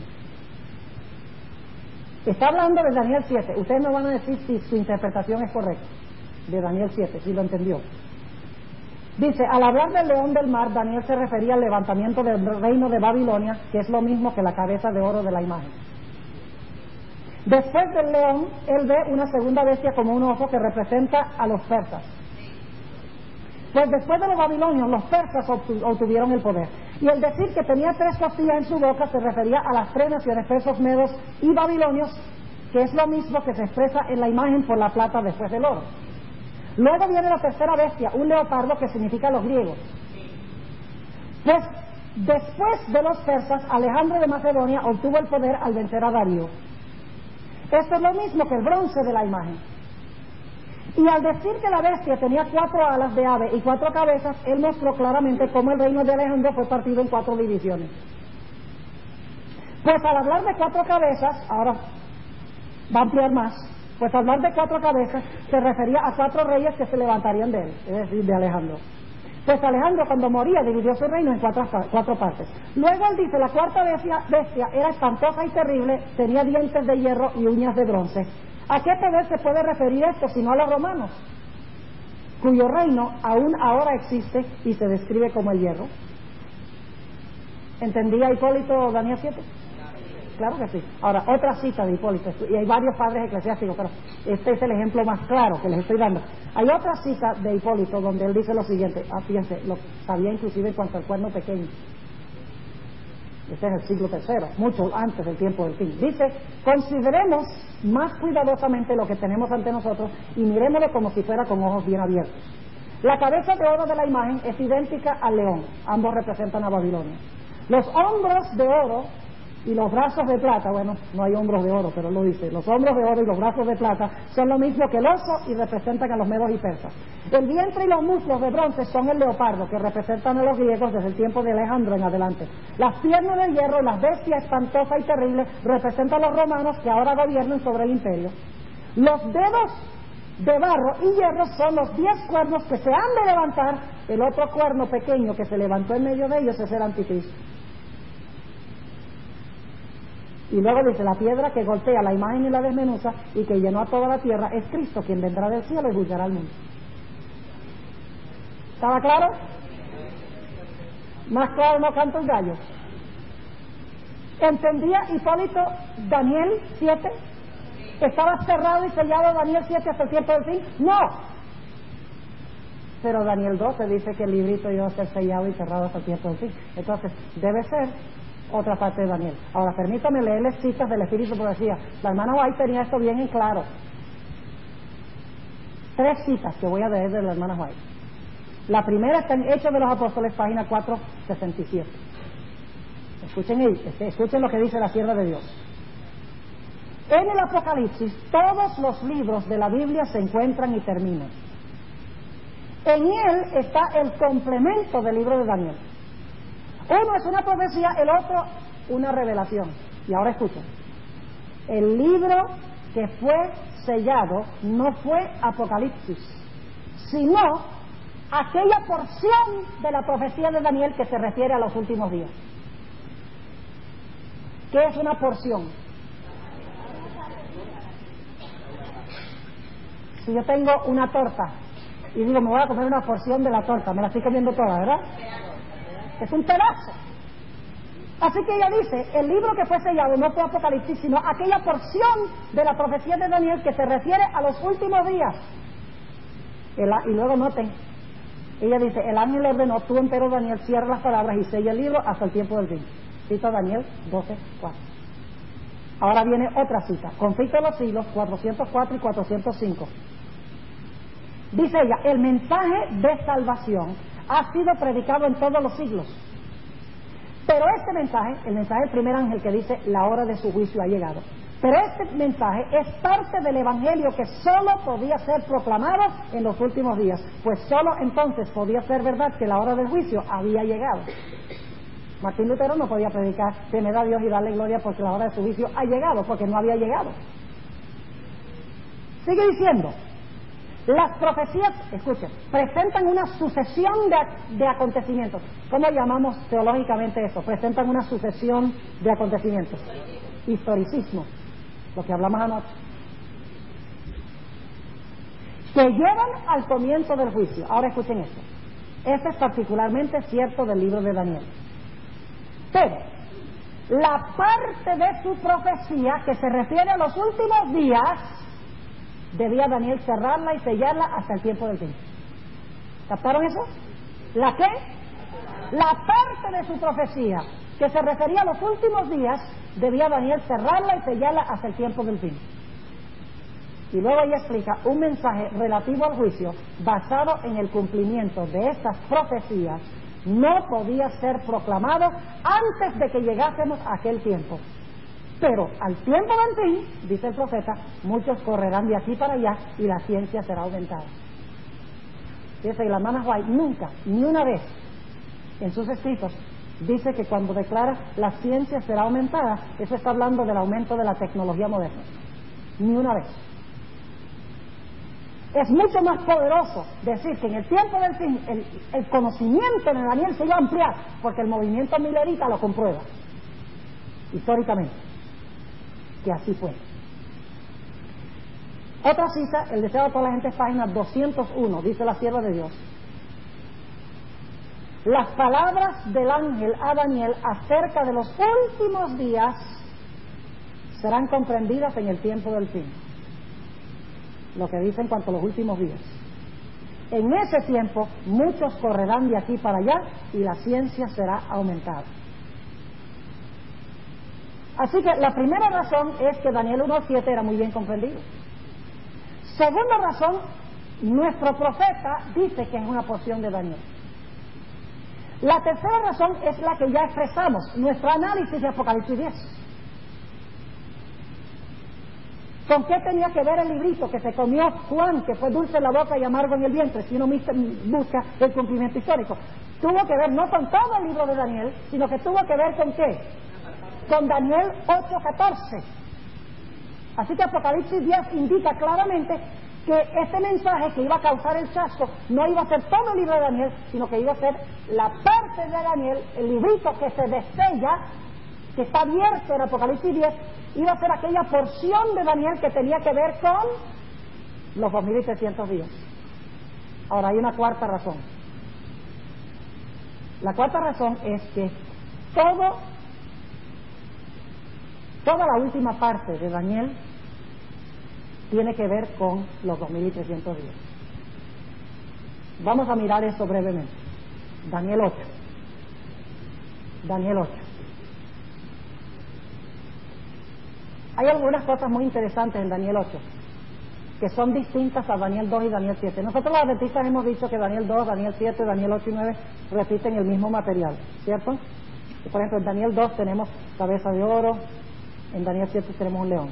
está hablando de Daniel 7. Ustedes me van a decir si su interpretación es correcta de Daniel 7, si lo entendió. Dice: al hablar del león del mar, Daniel se refería al levantamiento del reino de Babilonia, que es lo mismo que la cabeza de oro de la imagen. Después del león, él ve una segunda bestia como un ojo que representa a los persas. Pues después de los babilonios, los persas obtuvieron el poder. Y el decir que tenía 3 costillas en su boca se refería a las 3 naciones, persos, medos y babilonios, que es lo mismo que se expresa en la imagen por la plata después del oro. Luego viene la tercera bestia, un leopardo, que significa los griegos. Pues después de los persas, Alejandro de Macedonia obtuvo el poder al vencer a Darío. Esto es lo mismo que el bronce de la imagen. Y al decir que la bestia tenía 4 alas de ave y 4 cabezas, él mostró claramente cómo el reino de Alejandro fue partido en 4 divisiones. Pues al hablar de 4 cabezas, ahora va a ampliar más, pues al hablar de 4 cabezas se refería a 4 reyes que se levantarían de él, es decir, de Alejandro. Pues Alejandro, cuando moría, dividió su reino en 4 partes. Luego él dice: la cuarta bestia era espantosa y terrible, tenía dientes de hierro y uñas de bronce. ¿A qué poder se puede referir esto sino a los romanos, cuyo reino aún ahora existe y se describe como el hierro? ¿Entendía Hipólito Daniel 7? Claro que sí. Ahora, otra cita de Hipólito, y hay varios padres eclesiásticos, pero este es el ejemplo más claro que les estoy dando. Hay otra cita de Hipólito donde él dice lo siguiente: fíjense, lo sabía inclusive en cuanto al cuerno pequeño. Este es el siglo III, mucho antes del tiempo del fin. Dice: consideremos más cuidadosamente lo que tenemos ante nosotros y mirémoslo como si fuera con ojos bien abiertos. La cabeza de oro de la imagen es idéntica al león, ambos representan a Babilonia. Los hombros de oro y los brazos de plata, bueno, no hay hombros de oro, pero él lo dice: los hombros de oro y los brazos de plata son lo mismo que el oso y representan a los medos y persas. El vientre y los muslos de bronce son el leopardo, que representan a los griegos desde el tiempo de Alejandro en adelante. Las piernas de hierro y las bestias espantosas y terribles representan a los romanos, que ahora gobiernan sobre el imperio. Los dedos de barro y hierro son los 10 cuernos que se han de levantar. El otro cuerno pequeño que se levantó en medio de ellos es el anticristo. Y luego dice: la piedra que golpea la imagen y la desmenuza y que llenó a toda la tierra es Cristo, quien vendrá del cielo y juzgará al mundo. ¿Estaba claro? Más claro no canta el gallo. ¿Entendía Hipólito Daniel 7? ¿Estaba cerrado y sellado Daniel 7 hasta el tiempo del fin? ¡No! Pero Daniel 12 dice que el librito iba a ser sellado y cerrado hasta el tiempo del fin. Entonces, debe ser otra parte de Daniel. Ahora, permítame leerles citas del Espíritu, porque decía, la hermana White tenía esto bien en claro. 3 citas que voy a leer de la hermana White. La primera está en Hechos de los Apóstoles, página 467. Escuchen lo que dice la sierva de Dios. En el Apocalipsis, todos los libros de la Biblia se encuentran y terminan. En él está el complemento del libro de Daniel. Uno es una profecía, el otro una revelación. Y ahora escuchen: el libro que fue sellado no fue Apocalipsis, sino aquella porción de la profecía de Daniel que se refiere a los últimos días. ¿Qué es una porción? Si yo tengo una torta y digo, me voy a comer una porción de la torta, me la estoy comiendo toda, ¿verdad? Es un pedazo. Así que ella dice, el libro que fue sellado no fue Apocalipsis, sino aquella porción de la profecía de Daniel que se refiere a los últimos días. Y luego noten, ella dice, el ángel ordenó, tú empero Daniel, cierra las palabras y sella el libro hasta el tiempo del fin. Cita Daniel 12:4. Ahora viene otra cita, conflicto de los siglos 404 y 405. Dice ella, el mensaje de salvación ha sido predicado en todos los siglos. Pero este mensaje, el mensaje del primer ángel que dice, la hora de su juicio ha llegado. Pero este mensaje es parte del evangelio que solo podía ser proclamado en los últimos días, pues solo entonces podía ser verdad que la hora del juicio había llegado. Martín Lutero no podía predicar temer a Dios y darle gloria porque la hora de su juicio ha llegado, porque no había llegado. Sigue diciendo, las profecías, escuchen, presentan una sucesión de acontecimientos. ¿Cómo llamamos teológicamente eso? Presentan una sucesión de acontecimientos. Historicismo, lo que hablamos anoche. Que llevan al comienzo del juicio. Ahora escuchen esto. Esto es particularmente cierto del libro de Daniel. Pero la parte de su profecía que se refiere a los últimos días, debía Daniel cerrarla y sellarla hasta el tiempo del fin. ¿Captaron eso? ¿La qué? La parte de su profecía que se refería a los últimos días, debía Daniel cerrarla y sellarla hasta el tiempo del fin. Y luego ella explica un mensaje relativo al juicio basado en el cumplimiento de estas profecías no podía ser proclamado antes de que llegásemos a aquel tiempo. Pero al tiempo del fin, dice el profeta, muchos correrán de aquí para allá y la ciencia será aumentada. Fíjese, la hermana White nunca, ni una vez, en sus escritos, dice que cuando declara la ciencia será aumentada, eso está hablando del aumento de la tecnología moderna. Ni una vez. Es mucho más poderoso decir que en el tiempo del fin el conocimiento de Daniel se iba a ampliar, porque el movimiento milerita lo comprueba, históricamente, que así fue. Otra cita, el deseo de toda la gente, página 201, dice la sierva de Dios. Las palabras del ángel a Daniel acerca de los últimos días serán comprendidas en el tiempo del fin. Lo que dice en cuanto a los últimos días. En ese tiempo muchos correrán de aquí para allá y la ciencia será aumentada. Así que la primera razón es que Daniel 1:7 era muy bien comprendido. Segunda razón, nuestro profeta dice que es una porción de Daniel. La tercera razón es la que ya expresamos, nuestro análisis de Apocalipsis 10. ¿Con qué tenía que ver el librito que se comió Juan, que fue dulce en la boca y amargo en el vientre, si uno busca el cumplimiento histórico? Tuvo que ver no con todo el libro de Daniel, sino que tuvo que ver con ¿qué? Con Daniel 8:14. Así que Apocalipsis 10 indica claramente que este mensaje que iba a causar el chasco no iba a ser todo el libro de Daniel, sino que iba a ser la parte de Daniel, el librito que se destella, que está abierto en Apocalipsis 10, iba a ser aquella porción de Daniel que tenía que ver con los 2300 días. Ahora hay una cuarta razón. La cuarta razón es que toda la última parte de Daniel tiene que ver con los 2300 días. Vamos a mirar esto brevemente. Daniel 8. Daniel 8. Hay algunas cosas muy interesantes en Daniel 8 que son distintas a Daniel 2 y Daniel 7. Nosotros los adventistas hemos dicho que Daniel 2, Daniel 7, Daniel 8 y 9 repiten el mismo material, ¿cierto? Por ejemplo, en Daniel 2 tenemos cabeza de oro, en Daniel 7 tenemos un león.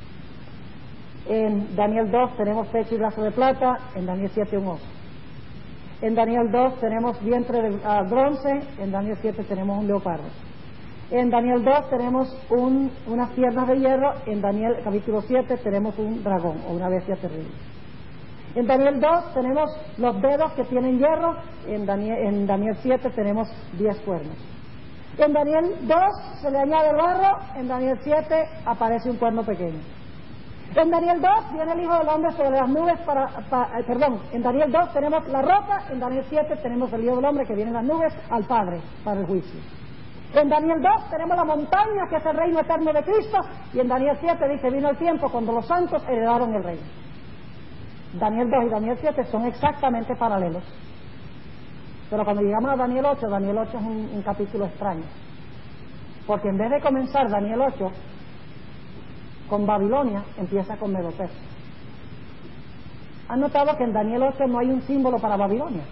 En Daniel 2 tenemos pecho y brazo de plata, en Daniel 7 un oso. En Daniel 2 tenemos vientre de bronce, en Daniel 7 tenemos un leopardo. En Daniel 2 tenemos unas piernas de hierro, en Daniel capítulo 7 tenemos un dragón o una bestia terrible. En Daniel 2 tenemos los dedos que tienen hierro, en Daniel 7 tenemos 10 cuernos. En Daniel 2 se le añade el barro, en Daniel 7 aparece un cuerno pequeño. En Daniel 2 viene el Hijo del Hombre sobre las nubes en Daniel 2 tenemos la roca, en Daniel 7 tenemos el Hijo del Hombre que viene en las nubes al Padre para el juicio. En Daniel 2 tenemos la montaña que es el reino eterno de Cristo, y en Daniel 7 dice: vino el tiempo cuando los santos heredaron el reino. Daniel 2 y Daniel 7 son exactamente paralelos. Pero cuando llegamos a Daniel 8 es un capítulo extraño. Porque en vez de comenzar Daniel 8 con Babilonia, empieza con Medo-Persia. ¿Han notado que en Daniel 8 no hay un símbolo para Babilonia?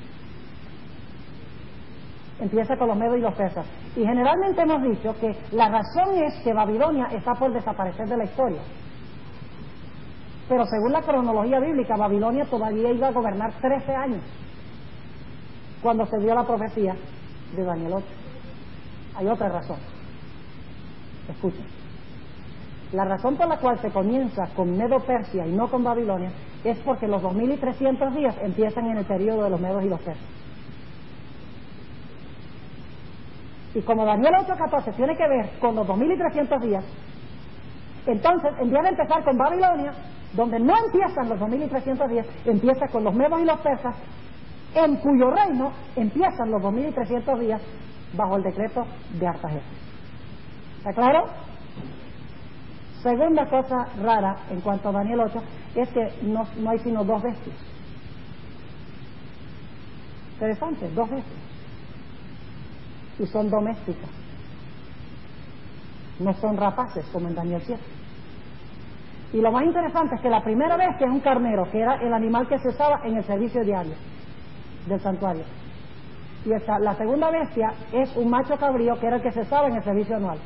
Empieza con los medos y los persas. Y generalmente hemos dicho que la razón es que Babilonia está por desaparecer de la historia. Pero según la cronología bíblica, Babilonia todavía iba a gobernar 13 años cuando se dio la profecía de Daniel 8. Hay otra razón. Escuchen. La razón por la cual se comienza con Medo-Persia y no con Babilonia es porque los 2300 días empiezan en el periodo de los medos y los persas. Y como Daniel 8:14 tiene que ver con los 2300 días, entonces en vez de empezar con Babilonia, donde no empiezan los 2300 días, empieza con los medos y los persas, en cuyo reino empiezan los 2300 días bajo el decreto de Artajerjes. ¿Está claro? Segunda cosa rara en cuanto a Daniel 8 es que no hay sino 2 bestias. Interesante, 2 bestias. Y son domésticas. No son rapaces como en Daniel 7. Y lo más interesante es que la primera bestia es un carnero, que era el animal que se usaba en el servicio diario del santuario. Y la segunda bestia es un macho cabrío, que era el que se usaba en el servicio anual.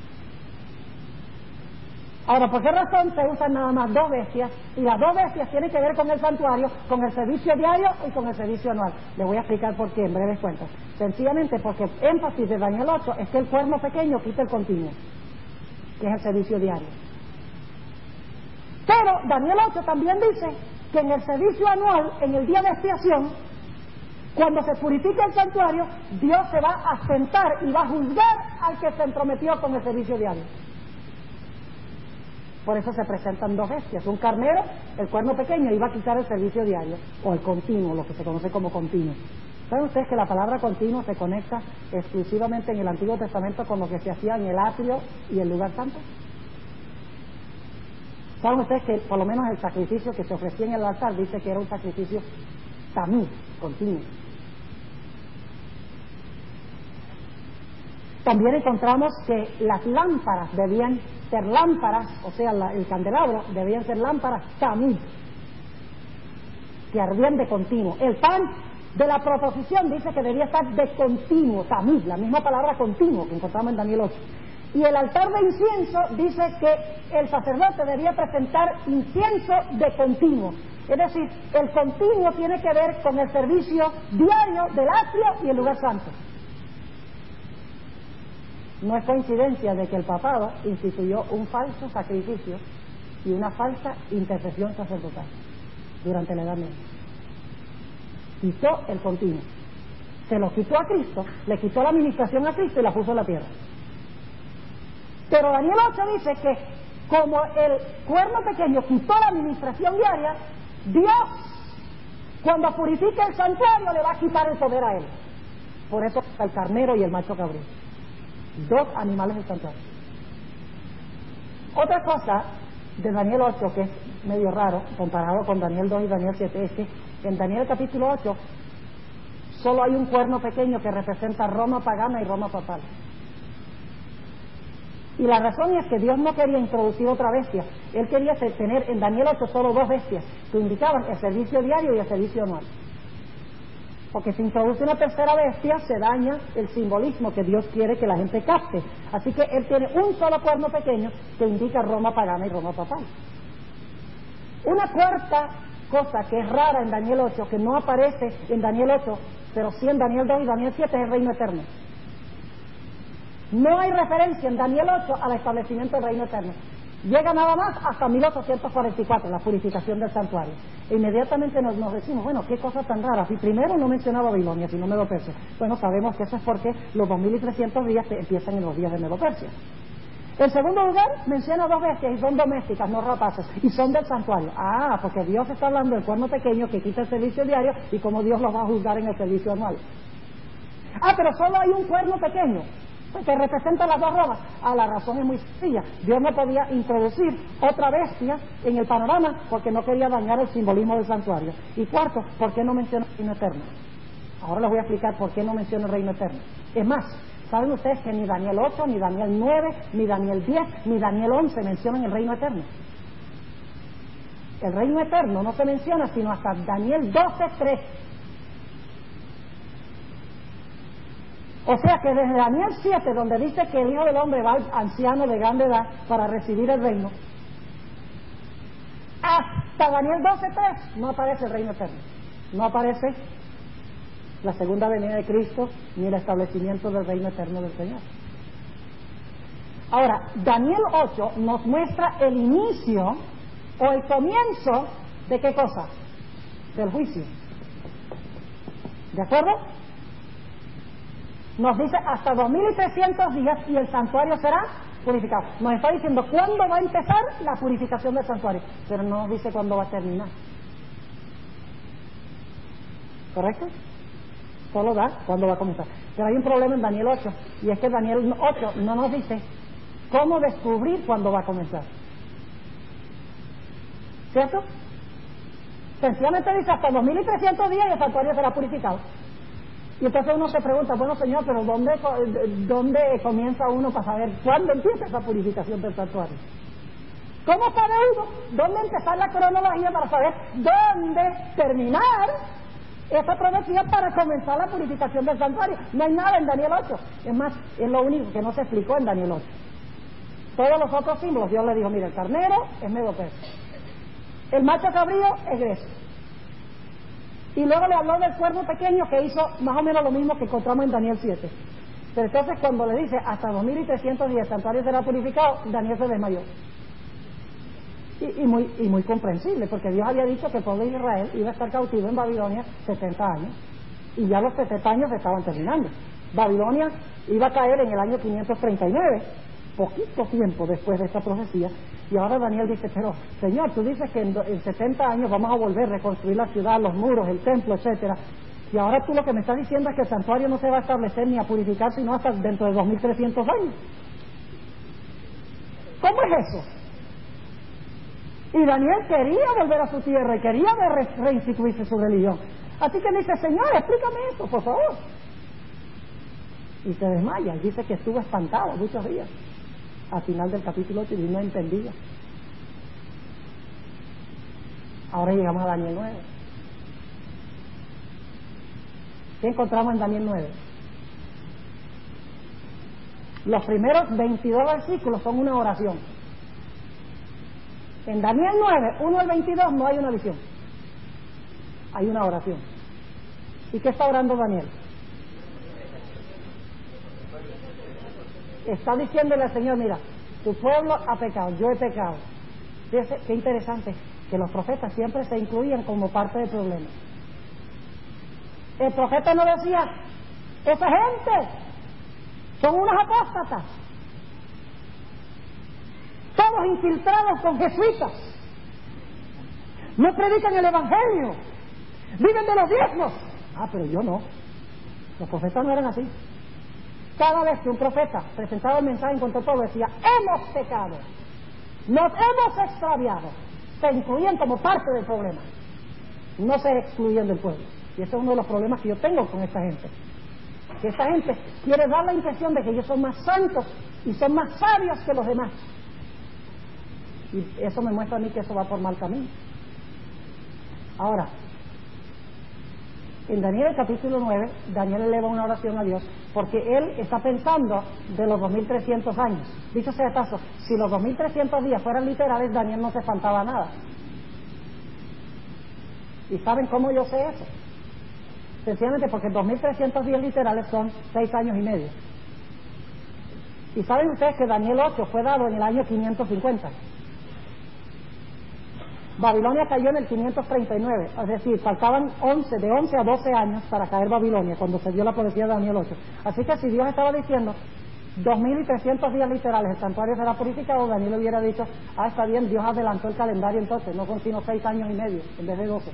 Ahora, ¿por qué razón se usan nada más 2 bestias? Y las 2 bestias tienen que ver con el santuario, con el servicio diario y con el servicio anual. Les voy a explicar por qué en breves cuentas. Sencillamente porque el énfasis de Daniel 8 es que el cuerno pequeño quita el continuo, que es el servicio diario. Pero Daniel 8 también dice que en el servicio anual, en el día de expiación, cuando se purifica el santuario, Dios se va a sentar y va a juzgar al que se entrometió con el servicio diario. Por eso se presentan 2 bestias, un carnero, el cuerno pequeño, iba a quitar el servicio diario, o el continuo, lo que se conoce como continuo. ¿Saben ustedes que la palabra continuo se conecta exclusivamente en el Antiguo Testamento con lo que se hacía en el atrio y el lugar santo? ¿Saben ustedes que por lo menos el sacrificio que se ofrecía en el altar dice que era un sacrificio tamí, continuo? También encontramos que las lámparas debían ser lámparas, o sea, el candelabro debían ser lámparas tamí, que ardían de continuo. El pan de la proposición dice que debía estar de continuo, tamí, la misma palabra continuo que encontramos en Daniel 8. Y el altar de incienso dice que el sacerdote debía presentar incienso de continuo. Es decir, el continuo tiene que ver con el servicio diario del atrio y el lugar santo. No es coincidencia de que el papado instituyó un falso sacrificio y una falsa intercesión sacerdotal durante la Edad Media. Quitó el continuo, se lo quitó a Cristo, le quitó la administración a Cristo y la puso en la tierra. Pero Daniel 8 dice que como el cuerno pequeño quitó la administración diaria, Dios, cuando purifique el santuario, le va a quitar el poder a él. Por eso el carnero y el macho cabrío, 2 animales del santuario. Otra cosa de Daniel 8 que es medio raro comparado con Daniel 2 y Daniel 7 es que en Daniel capítulo 8 solo hay un cuerno pequeño que representa Roma pagana y Roma papal. Y la razón es que Dios no quería introducir otra bestia. Él quería tener en Daniel 8 solo 2 bestias que indicaban el servicio diario y el servicio anual. Porque si introduce una tercera bestia, se daña el simbolismo que Dios quiere que la gente capte. Así que Él tiene un solo cuerno pequeño que indica Roma pagana y Roma papal. Una cuarta cosa que es rara en Daniel 8, que no aparece en Daniel 8, pero sí en Daniel 2 y Daniel 7, es el reino eterno. No hay referencia en Daniel 8 al establecimiento del reino eterno. Llega nada más hasta 1844, la purificación del santuario. E inmediatamente nos decimos, bueno, qué cosa tan rara. Si primero no mencionaba Babilonia, sino Medo-Persia. Bueno, sabemos que eso es porque los 2300 días empiezan en los días de Medo-Persia. En segundo lugar, menciona dos bestias y son domésticas, no rapaces, y son del santuario. Ah, porque Dios está hablando del cuerno pequeño que quita el servicio diario y cómo Dios los va a juzgar en el servicio anual. Ah, pero solo hay un cuerno pequeño que representa las dos robas. Ah, la razón es muy sencilla. Dios no podía introducir otra bestia en el panorama porque no quería dañar el simbolismo del santuario. Y cuarto, ¿por qué no menciona el reino eterno? Ahora les voy a explicar por qué no menciona el reino eterno. Es más, ¿saben ustedes que ni Daniel 8, ni Daniel 9, ni Daniel 10, ni Daniel 11 mencionan el reino eterno? El reino eterno no se menciona sino hasta Daniel 12:3. O sea que desde Daniel 7, donde dice que el Hijo del Hombre va al anciano de grande edad para recibir el reino, hasta Daniel 12:3 no aparece el reino eterno. No aparece la segunda venida de Cristo ni el establecimiento del reino eterno del Señor. Ahora, Daniel 8 nos muestra el inicio o el comienzo de ¿qué cosa? Del juicio. ¿De acuerdo? Nos dice hasta 2300 días y el santuario será purificado. Nos está diciendo cuándo va a empezar la purificación del santuario, pero no nos dice cuándo va a terminar. ¿Correcto? Solo da cuándo va a comenzar. Pero hay un problema en Daniel 8, y es que Daniel 8 no nos dice cómo descubrir cuándo va a comenzar. ¿Cierto? Sencillamente dice hasta 2300 días y el santuario será purificado. Y entonces uno se pregunta, bueno Señor, pero ¿dónde comienza uno para saber cuándo empieza esa purificación del santuario? ¿Cómo sabe uno dónde empezar la cronología para saber dónde terminar esa profecía para comenzar la purificación del santuario? No hay nada en Daniel 8. Es más, es lo único que no se explicó en Daniel 8. Todos los otros símbolos, Dios le dijo, mira, el carnero es medopeso, el macho cabrío es greso. Y luego le habló del cuerno pequeño que hizo más o menos lo mismo que encontramos en Daniel 7. Pero entonces cuando le dice hasta 2300 días el santuario será purificado, Daniel se desmayó. Y muy comprensible, porque Dios había dicho que el pueblo de Israel iba a estar cautivo en Babilonia 70 años. Y ya los 70 años se estaban terminando. Babilonia iba a caer en el año 539, poquito tiempo después de esta profecía. Y ahora Daniel dice, pero Señor, tú dices que en 70 años vamos a volver a reconstruir la ciudad, los muros, el templo, etcétera. Y ahora tú lo que me estás diciendo es que el santuario no se va a establecer ni a purificar sino hasta dentro de 2300 años. ¿Cómo es eso? Y Daniel quería volver a su tierra y quería reinstituirse su religión. Así que dice, Señor, explícame esto, por favor. Y se desmaya, y dice que estuvo espantado muchos días. Al final del capítulo 8 y no entendía. Ahora llegamos a Daniel 9. ¿Qué encontramos en Daniel 9? Los primeros 22 versículos son una oración. En Daniel 9, 1 al 22 no hay una visión, hay una oración. ¿Y qué está orando Daniel? Está diciéndole al Señor, mira, tu pueblo ha pecado, yo he pecado. Fíjese, qué interesante, que los profetas siempre se incluían como parte del problema. El profeta no decía, esa gente son unos apóstatas, todos infiltrados con jesuitas, no predican el evangelio, viven de los diezmos. Ah, pero yo no. Los profetas no eran así. Cada vez que un profeta presentaba el mensaje en cuanto a todo decía, hemos pecado, nos hemos extraviado, se incluían como parte del problema, no se excluían del pueblo. Y ese es uno de los problemas que yo tengo con esta gente, que esta gente quiere dar la impresión de que ellos son más santos y son más sabios que los demás, y eso me muestra a mí que eso va por mal camino. Ahora, en Daniel capítulo 9, Daniel eleva una oración a Dios porque él está pensando de los 2300 años. Dicho sea de paso, si los 2300 días fueran literales, Daniel no se espantaba nada. ¿Y saben cómo yo sé eso? Sencillamente porque 2300 días literales son 6 años y medio. ¿Y saben ustedes que Daniel 8 fue dado en el año 550? Babilonia cayó en el 539, es decir, faltaban de 11 a 12 años para caer Babilonia cuando se dio la profecía de Daniel 8. Así que si Dios estaba diciendo 2300 días literales, el santuario será purificado, Daniel hubiera dicho, está bien, Dios adelantó el calendario entonces, no son sino 6 años y medio, en vez de 12.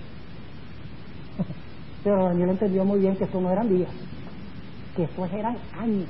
Pero Daniel entendió muy bien que esto no eran días, que estos eran años.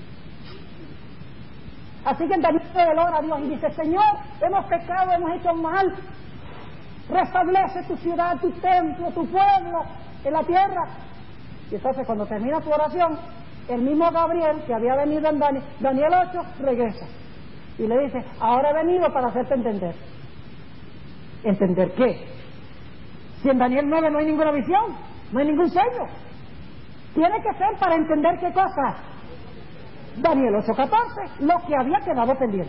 Así que Daniel se velora a Dios y dice, Señor, hemos pecado, hemos hecho mal, restablece tu ciudad, tu templo, tu pueblo en la tierra. Y entonces cuando termina su oración, el mismo Gabriel que había venido en Daniel 8 regresa y le dice, ahora he venido para hacerte entender. ¿Entender qué? Si en Daniel 9 no hay ninguna visión, no hay ningún sueño, tiene que ser para entender qué cosa. Daniel 8:14, lo que había quedado pendiente.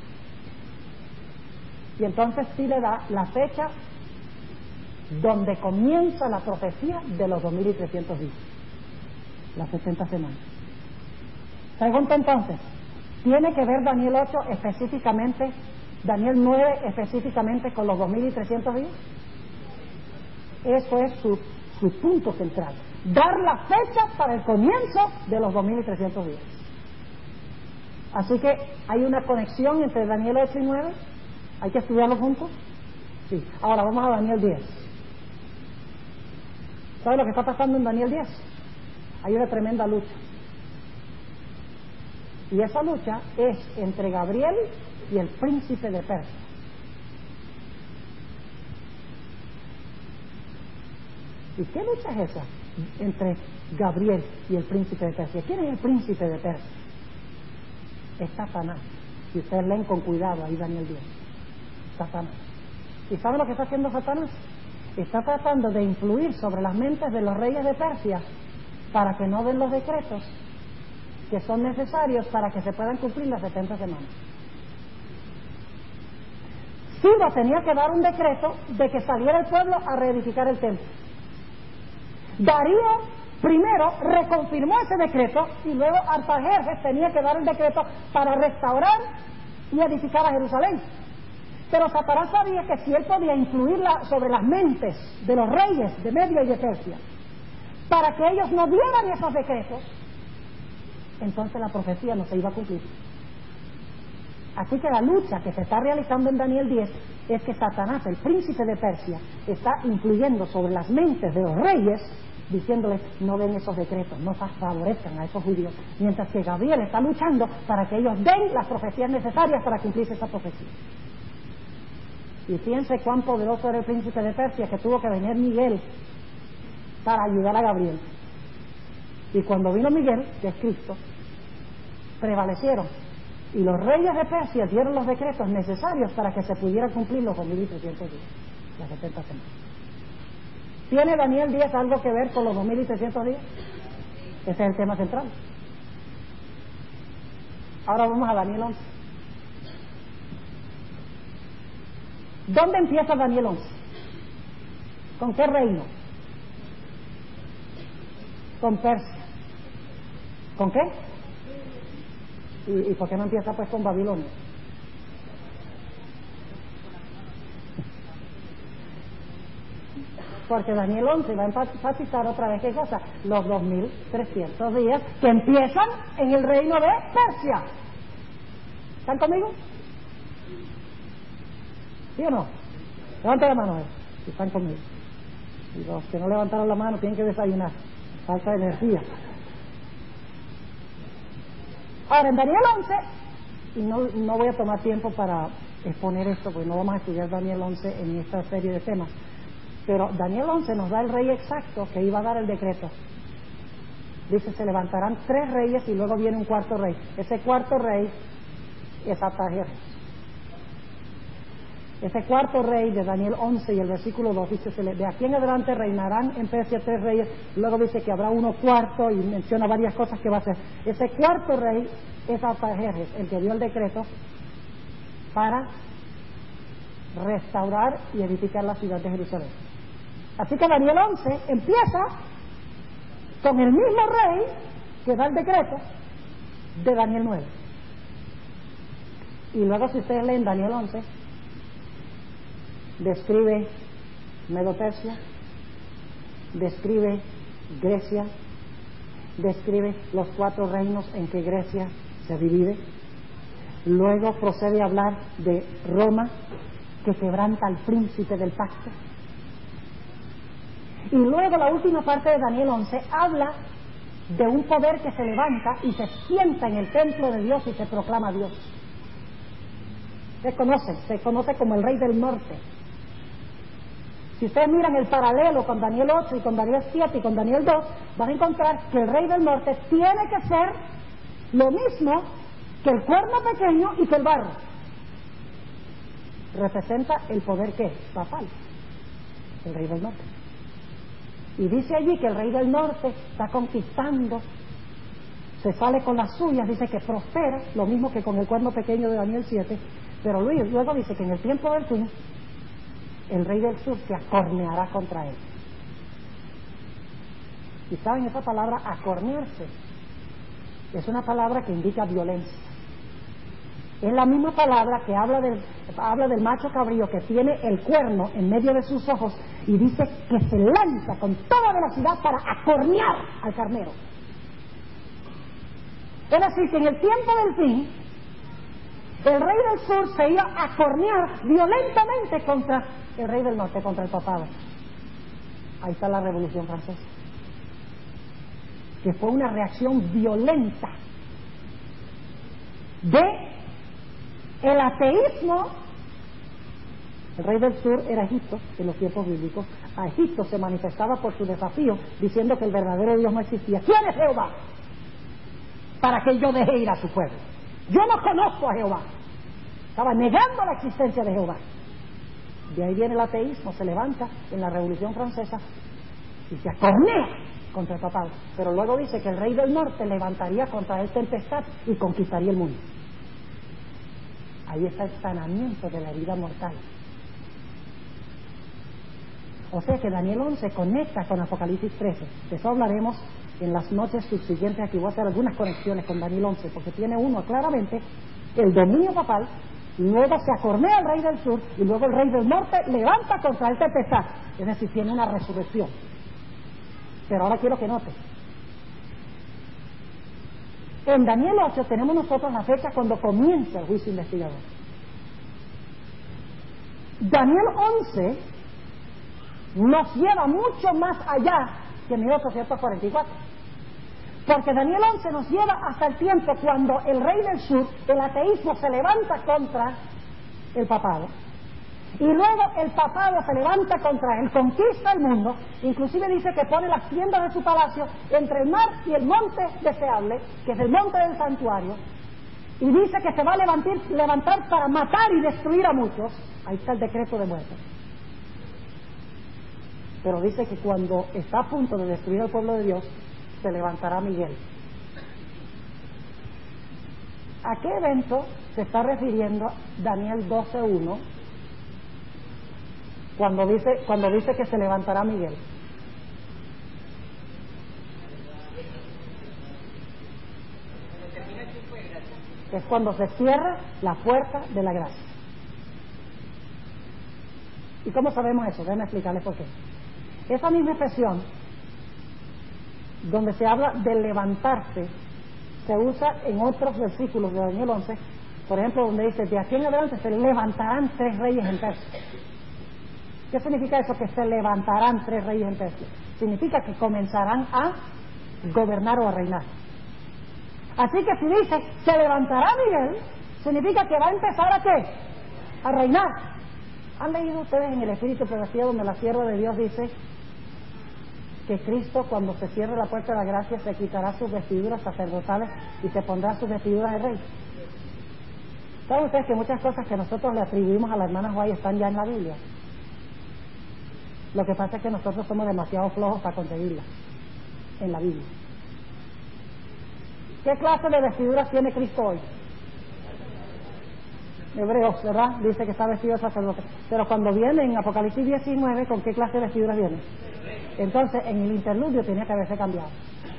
Y entonces sí le da la fecha donde comienza la profecía de los 2300 días, las 70 semanas. Segundo entonces, ¿tiene que ver Daniel 8 específicamente, Daniel 9 específicamente con los 2300 días? Eso es su punto central, dar la fecha para el comienzo de los 2300 días. Así que hay una conexión entre Daniel 8 y 9, hay que estudiarlo juntos. Sí. Ahora vamos a Daniel 10. ¿Sabe lo que está pasando en Daniel 10? Hay una tremenda lucha. Y esa lucha es entre Gabriel y el príncipe de Persia. ¿Y qué lucha es esa entre Gabriel y el príncipe de Persia? ¿Quién es el príncipe de Persia? Es Satanás. Si ustedes leen con cuidado ahí Daniel 10. Satanás. ¿Y saben lo que está haciendo Satanás? Está tratando de influir sobre las mentes de los reyes de Persia para que no den los decretos que son necesarios para que se puedan cumplir las 70 semanas. Ciro tenía que dar un decreto de que saliera el pueblo a reedificar el templo. Darío primero reconfirmó ese decreto y luego Artajerjes tenía que dar el decreto para restaurar y edificar a Jerusalén. Pero Satanás sabía que si él podía influir sobre las mentes de los reyes de Media y de Persia para que ellos no dieran esos decretos, entonces la profecía no se iba a cumplir. Así que la lucha que se está realizando en Daniel 10 es que Satanás, el príncipe de Persia, está influyendo sobre las mentes de los reyes, diciéndoles no den esos decretos, no favorezcan a esos judíos, mientras que Gabriel está luchando para que ellos den las profecías necesarias para cumplirse esa profecía. Y fíjense cuán poderoso era el príncipe de Persia, que tuvo que venir Miguel para ayudar a Gabriel. Y cuando vino Miguel, que es Cristo, prevalecieron. Y los reyes de Persia dieron los decretos necesarios para que se pudieran cumplir los 2300 días, las 70 semanas. ¿Tiene Daniel 10 algo que ver con los 2300 días? Ese es el tema central. Ahora vamos a Daniel 11. ¿Dónde empieza Daniel 11? ¿Con qué reino? Con Persia. ¿Con qué? ¿Y por qué no empieza pues con Babilonia? Porque Daniel 11 va a enfatizar otra vez, ¿qué cosa? Los 2300 días que empiezan en el reino de Persia. ¿Están conmigo? ¿Sí o no? Levanten la mano, si están conmigo. Y los que no levantaron la mano tienen que desayunar. Falta de energía. Ahora, en Daniel 11, y no voy a tomar tiempo para exponer esto, porque no vamos a estudiar Daniel 11 en esta serie de temas, pero Daniel 11 nos da el rey exacto que iba a dar el decreto. Dice, se levantarán 3 reyes y luego viene un cuarto rey. Ese cuarto rey es Artajerjes. Ese cuarto rey de Daniel 11 y el versículo 2 dice, de aquí en adelante reinarán en Persia 3 reyes, luego dice que habrá uno cuarto y menciona varias cosas que va a hacer. Ese cuarto rey es Artajerjes, el que dio el decreto para restaurar y edificar la ciudad de Jerusalén. Así que Daniel 11 empieza con el mismo rey que da el decreto de Daniel 9. Y luego si ustedes leen Daniel 11, describe Medo-Persia, describe Grecia, describe los 4 reinos en que Grecia se divide. Luego procede a hablar de Roma, que quebranta al príncipe del pacto. Y luego la última parte de Daniel 11 habla de un poder que se levanta y se sienta en el templo de Dios y se proclama Dios. Se conoce como el rey del norte. Si ustedes miran el paralelo con Daniel 8 y con Daniel 7 y con Daniel 2, van a encontrar que el rey del norte tiene que ser lo mismo que el cuerno pequeño y que el barro. Representa el poder que es papal, el rey del norte. Y dice allí que el rey del norte está conquistando, se sale con las suyas, dice que prospera, lo mismo que con el cuerno pequeño de Daniel 7, pero luego dice que en el tiempo del fin el rey del sur se acorneará contra él. Y saben, esa palabra acornearse es una palabra que indica violencia. Es la misma palabra que habla del macho cabrío que tiene el cuerno en medio de sus ojos y dice que se lanza con toda velocidad para acornear al carnero. Es decir, que en el tiempo del fin el rey del sur se iba a acornear violentamente contra el rey del norte, contra el papado. Ahí está la Revolución Francesa, que fue una reacción violenta de el ateísmo. El rey del sur era Egipto en los tiempos bíblicos. A Egipto se manifestaba por su desafío, diciendo que el verdadero Dios no existía. ¿Quién es Jehová? Para que yo deje ir a su pueblo. Yo no conozco a Jehová. Estaba negando la existencia de Jehová. De ahí viene el ateísmo, se levanta en la Revolución Francesa y se acornea contra el papado. Pero luego dice que el rey del norte levantaría contra él tempestad y conquistaría el mundo. Ahí está el sanamiento de la herida mortal. O sea que Daniel 11 conecta con Apocalipsis 13. De eso hablaremos en las noches subsiguientes. Aquí voy a hacer algunas conexiones con Daniel 11, porque tiene uno claramente el dominio papal, luego se acornea el rey del sur y luego el rey del norte levanta contra él tempestad. Es decir, tiene una resurrección. Pero ahora quiero que note. En Daniel 8 tenemos nosotros la fecha cuando comienza el juicio investigador. Daniel 11 nos lleva mucho más allá que 1844. Porque Daniel 11 nos lleva hasta el tiempo cuando el rey del sur, el ateísmo, se levanta contra el papado. Y luego el papado se levanta contra él, conquista el mundo, inclusive dice que pone las tiendas de su palacio entre el mar y el monte deseable, que es el monte del santuario, y dice que se va a levantar para matar y destruir a muchos. Ahí está el decreto de muerte. Pero dice que cuando está a punto de destruir al pueblo de Dios, se levantará Miguel. ¿A qué evento se está refiriendo Daniel 12:1 cuando dice que se levantará Miguel? Es cuando se cierra la puerta de la gracia. ¿Y cómo sabemos eso? Déjenme explicarles por qué. Esa misma expresión, donde se habla de levantarse, se usa en otros versículos de Daniel 11, por ejemplo, donde dice, de aquí en adelante se levantarán 3 reyes en Persia. ¿Qué significa eso, que se levantarán 3 reyes en Persia? Significa que comenzarán a gobernar o a reinar. Así que si dice, se levantará Miguel, significa que va a empezar ¿a qué? A reinar. ¿Han leído ustedes en el Espíritu Profecía donde la sierva de Dios dice que Cristo, cuando se cierre la puerta de la gracia, se quitará sus vestiduras sacerdotales y se pondrá sus vestiduras de rey? ¿Saben ustedes que muchas cosas que nosotros le atribuimos a la hermana White están ya en la Biblia? Lo que pasa es que nosotros somos demasiado flojos para conseguirlas en la Biblia. ¿Qué clase de vestiduras tiene Cristo hoy? Hebreos, ¿verdad? Dice que está vestido de sacerdote. Pero cuando viene en Apocalipsis 19, ¿con qué clase de vestiduras viene? Entonces, en el interludio tenía que haberse cambiado.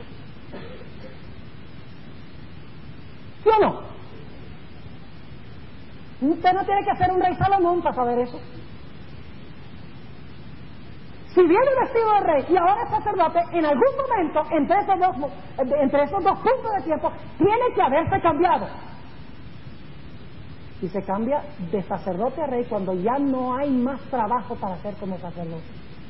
¿Sí o no? Usted no tiene que ser un rey Salomón para saber eso. Si viene vestido de rey y ahora es sacerdote, en algún momento, entre esos dos puntos de tiempo, tiene que haberse cambiado. Y se cambia de sacerdote a rey cuando ya no hay más trabajo para hacer como sacerdote.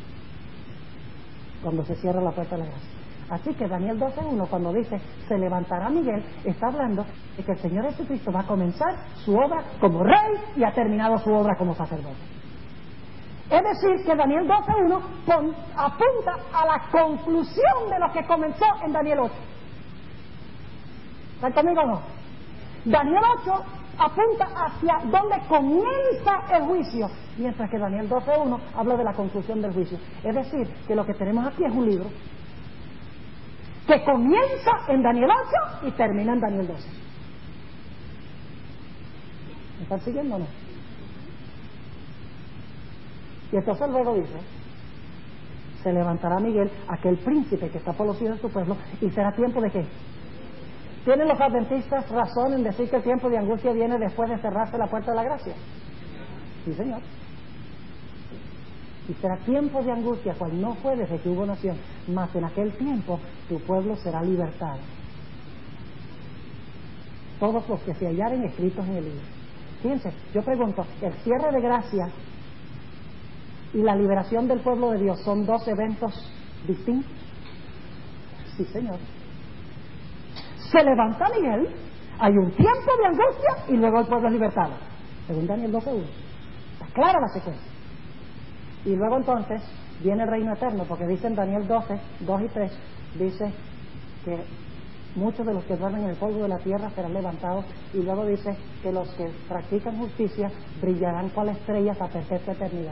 Cuando se cierra la puerta de la gracia. Así que Daniel 12:1, cuando dice se levantará Miguel, está hablando de que el Señor Jesucristo va a comenzar su obra como rey y ha terminado su obra como sacerdote. Es decir, que Daniel 12:1 apunta a la conclusión de lo que comenzó en Daniel 8. ¿Están conmigo o no? Daniel 8 apunta hacia donde comienza el juicio, mientras que Daniel 12:1 habla de la conclusión del juicio. Es decir, que lo que tenemos aquí es un libro que comienza en Daniel 8 y termina en Daniel 12. ¿Me están siguiendo o no? Y entonces luego dice, se levantará Miguel, aquel príncipe que está por los hijos de su pueblo, y será tiempo de qué. ¿Tienen los adventistas razón en decir que el tiempo de angustia viene después de cerrarse la puerta de la gracia? Sí, Señor. Y será tiempo de angustia, cual no fue desde que hubo nación, mas en aquel tiempo tu pueblo será libertado. Todos los que se hallaren escritos en el libro. Fíjense, yo pregunto, ¿el cierre de gracia y la liberación del pueblo de Dios son dos eventos distintos? Sí, Señor. Se levanta Miguel, hay un tiempo de angustia y luego el pueblo es libertado, según Daniel 12:1. Está clara la secuencia. Y luego entonces viene el reino eterno, porque dice en Daniel 12:2 y 3, dice que muchos de los que duermen en el polvo de la tierra serán levantados, y luego dice que los que practican justicia brillarán cual estrellas a perfecta eternidad.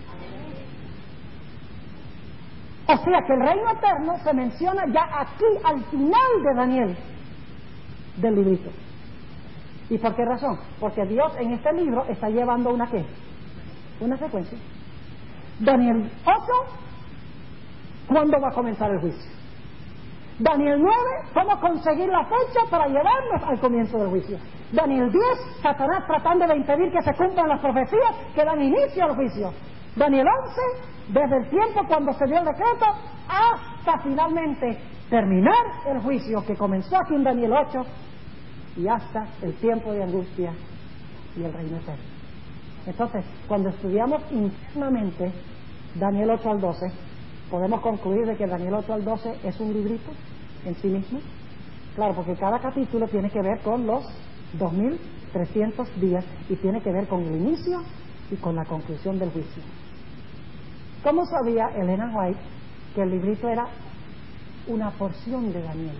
O sea que el reino eterno se menciona ya aquí al final de Daniel, del librito. ¿Y por qué razón? Porque Dios en este libro está llevando una ¿qué? Una secuencia. Daniel 8, ¿cuándo va a comenzar el juicio? Daniel 9, ¿cómo conseguir la fecha para llevarnos al comienzo del juicio? Daniel 10, Satanás tratando de impedir que se cumplan las profecías que dan inicio al juicio. Daniel 11, desde el tiempo cuando se dio el decreto hasta finalmente terminar el juicio que comenzó aquí en Daniel 8 y hasta el tiempo de angustia y el reino eterno. Entonces, cuando estudiamos internamente Daniel 8 al 12, podemos concluir de que Daniel 8 al 12 es un librito en sí mismo. Claro, porque cada capítulo tiene que ver con los 2300 días y tiene que ver con el inicio y con la conclusión del juicio. ¿Cómo sabía Elena White que el librito era una porción de Daniel?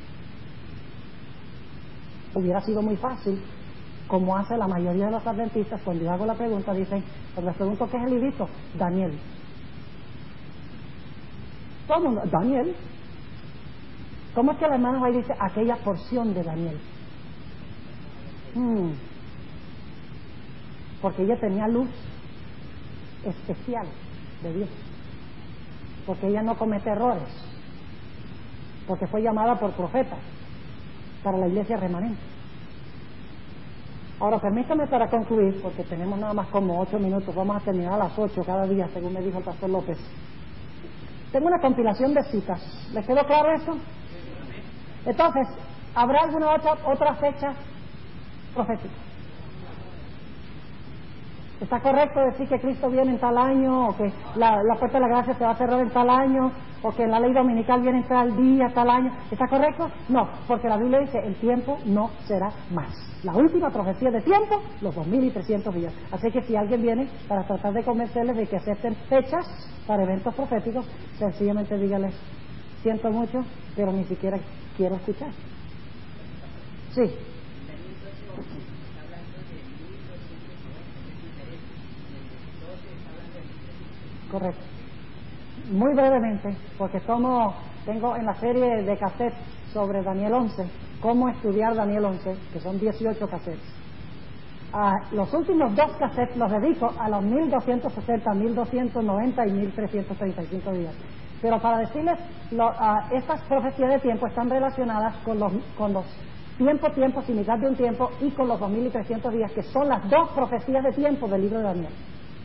Hubiera sido muy fácil, como hace la mayoría de los adventistas. Cuando yo hago la pregunta, dicen, cuando les pregunto ¿qué es el librito? Daniel. Todo el mundo, Daniel. ¿Cómo es que la hermana White dice aquella porción de Daniel? Porque ella tenía luz especial de Dios, porque ella no comete errores, porque fue llamada por profeta para la iglesia remanente. Ahora permítame para concluir, porque tenemos nada más como 8 minutos, vamos a terminar a las 8 cada día, según me dijo el pastor López. Tengo una compilación de citas, ¿les quedó claro eso? Entonces, ¿habrá alguna otra fecha profética? ¿Está correcto decir que Cristo viene en tal año, o que la puerta de la gracia se va a cerrar en tal año, o que la ley dominical viene en tal día, tal año? ¿Está correcto? No, porque la Biblia dice el tiempo no será más. La última profecía de tiempo, los 2300 días. Así que si alguien viene para tratar de convencerles de que acepten fechas para eventos proféticos, sencillamente dígales, siento mucho, pero ni siquiera quiero escuchar. Sí. Correcto. Muy brevemente, porque tengo en la serie de cassettes sobre Daniel 11, cómo estudiar Daniel 11, que son 18 cassettes. Los últimos 2 cassettes los dedico a los 1260, 1290 y 1335 días. Pero para decirles, estas profecías de tiempo están relacionadas con los tiempos y mitad de un tiempo y con los 2300 días, que son las 2 profecías de tiempo del libro de Daniel.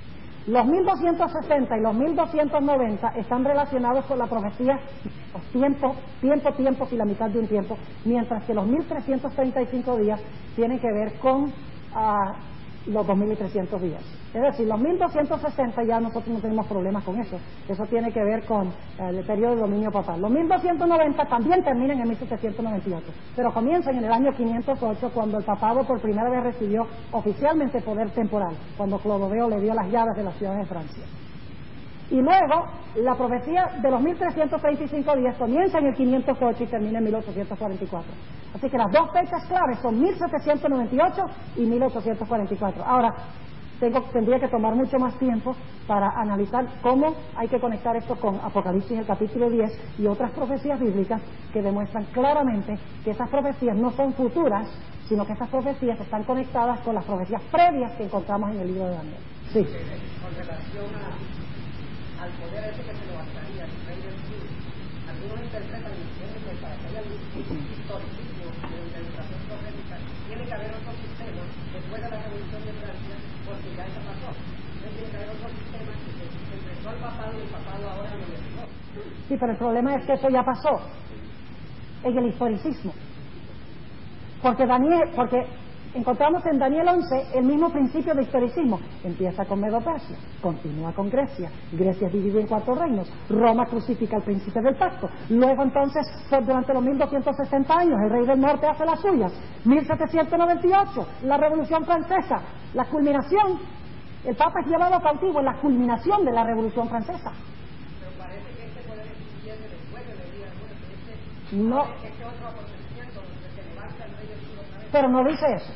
Los 1260 y los 1290 están relacionados con la profecía tiempo y la mitad de un tiempo, mientras que los 1335 días tienen que ver con los 2300 días. Es decir, los 1260 ya nosotros no tenemos problemas con eso. Eso tiene que ver con el periodo de dominio papal. Los 1290 también terminan en 1798, pero comienzan en el año 508, cuando el papado por primera vez recibió oficialmente poder temporal, cuando Clodoveo le dio las llaves de la ciudad de Francia. Y luego, la profecía de los 1335 días comienza en el 508 y termina en 1844. Así que las dos fechas claves son 1798 y 1844. Ahora, tendría que tomar mucho más tiempo para analizar cómo hay que conectar esto con Apocalipsis, el capítulo 10, y otras profecías bíblicas que demuestran claramente que esas profecías no son futuras, sino que esas profecías están conectadas con las profecías previas que encontramos en el libro de Daniel. Sí. Con relación al poder ese que se levantaría, el rey del sur, algunos interpretan diciendo que para que haya un historicismo de la interpretación profética tiene que haber otro sistema después de la Revolución de Francia, porque ya eso pasó. Entonces tiene que haber otro sistema que empezó al papado y el papado ahora lo derribó. Sí, pero el problema es que eso ya pasó en el historicismo, porque encontramos en Daniel 11 el mismo principio de historicismo. Empieza con Medo-Persia, continúa con Grecia. Grecia es dividida en 4 reinos. Roma crucifica al príncipe del pacto. Luego entonces, durante los 1260 años, el rey del norte hace las suyas. 1798, la Revolución Francesa, la culminación. El Papa es llevado cautivo en la culminación de la Revolución Francesa. Pero parece que este poder viene después de la vida de muerte. No. Este otro acontecimiento donde se levanta el rey del sur otra vez. Pero no dice eso.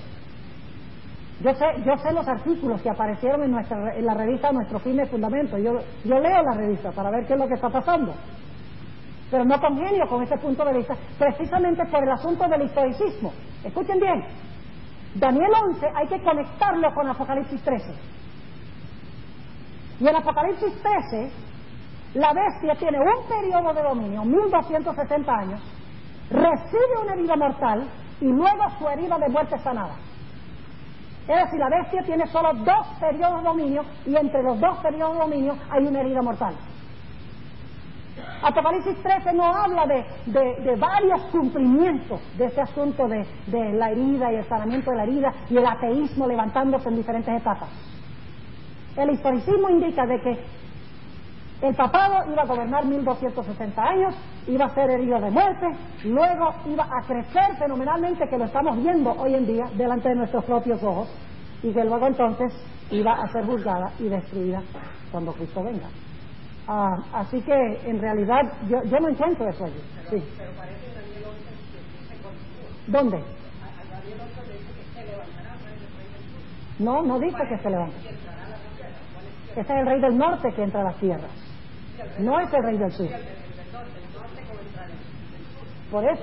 Yo sé los artículos que aparecieron en la revista Nuestro Fin de Fundamento. Yo leo la revista para ver qué es lo que está pasando. Pero no congenio con ese punto de vista, precisamente por el asunto del historicismo. Escuchen bien. Daniel 11 hay que conectarlo con Apocalipsis 13. Y en Apocalipsis 13, la bestia tiene un periodo de dominio, 1260 años, recibe una herida mortal y luego su herida de muerte sanada. Es decir, la bestia tiene solo 2 periodos de dominio y entre los 2 periodos de dominio hay una herida mortal. Apocalipsis 13 no habla de varios cumplimientos de ese asunto de la herida y el sanamiento de la herida y el ateísmo levantándose en diferentes etapas. El historicismo indica de que el papado iba a gobernar 1260 años, iba a ser herido de muerte, luego iba a crecer fenomenalmente, que lo estamos viendo hoy en día delante de nuestros propios ojos, y que luego entonces iba a ser juzgada y destruida cuando Cristo venga. Así que en realidad yo no encuentro eso allí. Sí. Pero parece en Daniel 11 que se continúa. ¿Dónde? A Daniel 11 dice que se levantará el rey del sur. No dice que se levanta. Ese es el rey del norte que entra a las tierras. No es el rey del sur. Por eso.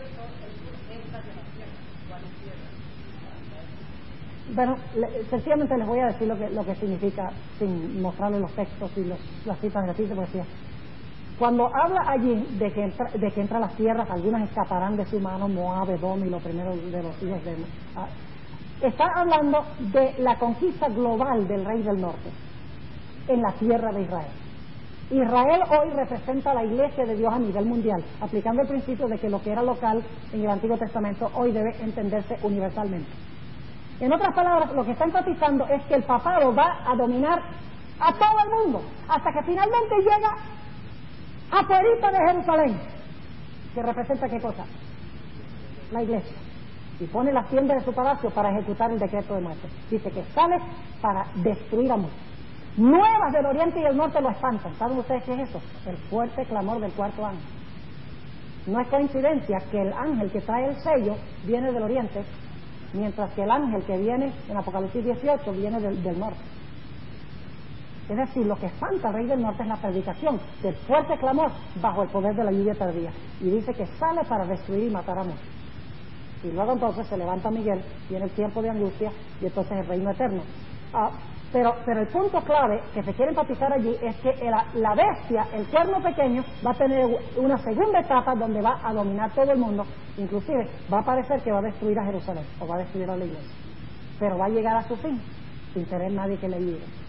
Bueno, sencillamente les voy a decir lo que significa sin mostrarles los textos y las citas de la cita, porque decía, cuando habla allí de que entra a las tierras, algunas escaparán de su mano, Moab, Edom y los primeros de los hijos de está hablando de la conquista global del rey del norte en la tierra de Israel. Israel hoy representa a la iglesia de Dios a nivel mundial, aplicando el principio de que lo que era local en el Antiguo Testamento hoy debe entenderse universalmente. En otras palabras, lo que está enfatizando es que el papado va a dominar a todo el mundo, hasta que finalmente llega a Puerita de Jerusalén, que representa ¿qué cosa? La iglesia. Y pone las tiendas de su palacio para ejecutar el decreto de muerte. Dice que sale para destruir a muchos. Nuevas del oriente y del norte lo espantan. ¿Saben ustedes qué es eso? El fuerte clamor del cuarto ángel. No es coincidencia que el ángel que trae el sello viene del oriente, mientras que el ángel que viene en Apocalipsis 18 viene del norte. Es decir, lo que espanta al rey del norte es la predicación del fuerte clamor bajo el poder de la lluvia tardía. Y dice que sale para destruir y matar a muchos. Y luego entonces se levanta Miguel, viene el tiempo de angustia y entonces el reino eterno. Pero el punto clave que se quiere enfatizar allí es que la bestia, el cuerno pequeño, va a tener una segunda etapa donde va a dominar todo el mundo. Inclusive va a parecer que va a destruir a Jerusalén o va a destruir a la iglesia, pero va a llegar a su fin sin tener nadie que le ayude.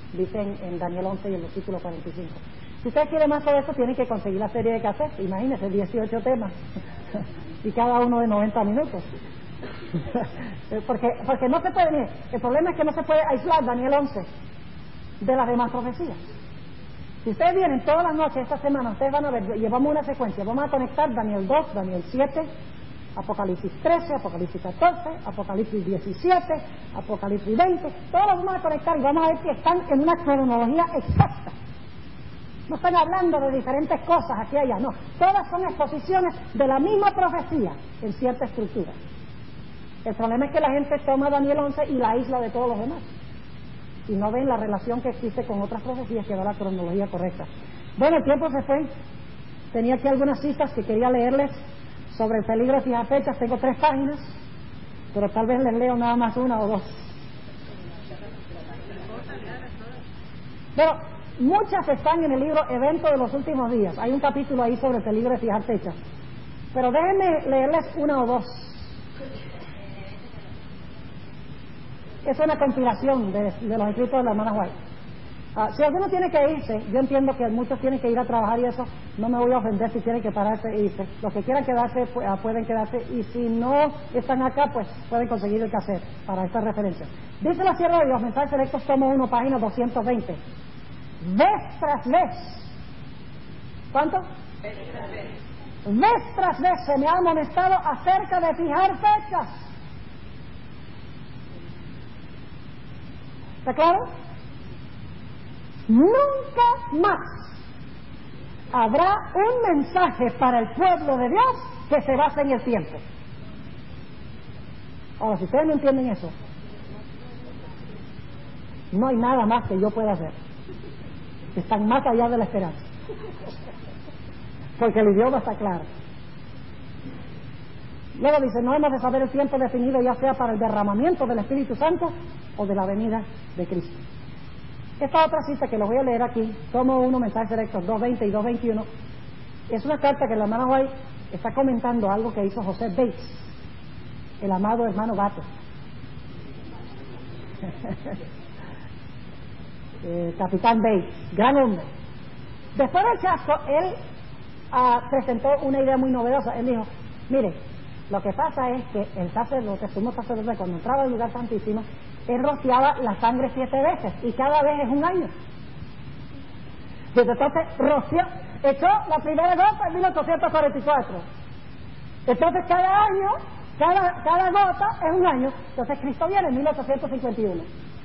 dice en Daniel 11 y el versículo 45. Si usted quiere más sobre eso, tiene que conseguir la serie de cassettes. Imagínese, 18 temas y cada uno de 90 minutos. porque no se puede, mire, el problema es que no se puede aislar Daniel 11 de las demás profecías. Si ustedes vienen todas las noches esta semana, ustedes van a ver, llevamos una secuencia, vamos a conectar Daniel 2, Daniel 7, Apocalipsis 13, Apocalipsis 14, Apocalipsis 17, Apocalipsis 20, todos los vamos a conectar y vamos a ver que están en una cronología exacta. No están hablando de diferentes cosas aquí y allá, no. Todas son exposiciones de la misma profecía en cierta estructura. El problema es que la gente toma Daniel 11 y la aísla de todos los demás. Y no ven la relación que existe con otras profecías que da la cronología correcta. Bueno, el tiempo se fue. Tenía aquí algunas citas que quería leerles sobre el peligro de fijar fechas. Tengo 3 páginas, pero tal vez les leo nada más 1 o 2. Pero muchas están en el libro Evento de los Últimos Días. Hay un capítulo ahí sobre el peligro de fijar fechas. Pero déjenme leerles 1 o 2. Es una compilación de los escritos de la hermana White. Si alguno tiene que irse, yo entiendo que muchos tienen que ir a trabajar y eso, no me voy a ofender si tienen que pararse e irse. Los que quieran quedarse, pueden quedarse, y si no están acá, pues pueden conseguir el cassette para esta referencia. Dice la sierva de Dios, Mensajes Selectos, tomo 1, página 220. Vez tras vez. ¿Cuánto? Vez tras vez se me ha amonestado acerca de fijar fechas. ¿Está claro? Nunca más habrá un mensaje para el pueblo de Dios que se base en el tiempo. Ahora, si ustedes no entienden eso, no hay nada más que yo pueda hacer. Están más allá de la esperanza. Porque el idioma está claro. Luego dice, no hemos de saber el tiempo definido, ya sea para el derramamiento del Espíritu Santo o de la venida de Cristo. Esta otra cita que les voy a leer aquí, tomo 1, Mensajes Selectos 2:20 y 2:21, es una carta que la hermana White está comentando algo que hizo José Bates, el amado hermano Bates. Capitán Bates, gran hombre. Después del chasco, él presentó una idea muy novedosa. Él dijo, mire, lo que pasa es que el sacerdote, el sumo sacerdote, cuando entraba al lugar santísimo, él rociaba la sangre 7 veces y cada vez es 1 año. Entonces roció, echó la primera gota en 1844. Entonces cada año, cada gota es 1 año. Entonces Cristo viene en 1851.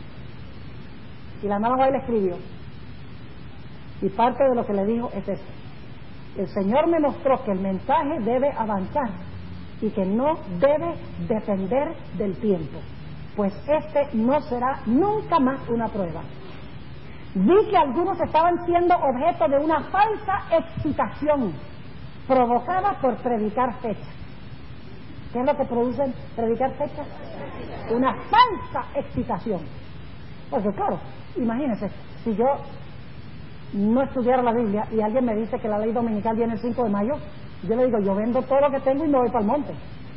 Y la hermana White le escribió. Y parte de lo que le dijo es esto. El Señor me mostró que el mensaje debe avanzar y que no debe depender del tiempo, pues este no será nunca más una prueba. Vi que algunos estaban siendo objeto de una falsa excitación provocada por predicar fechas. ¿Qué es lo que producen predicar fechas? Una falsa excitación. Porque claro, imagínense, si yo no estudiara la Biblia y alguien me dice que la ley dominical viene el 5 de mayo, yo le digo, yo vendo todo lo que tengo y me voy para el monte.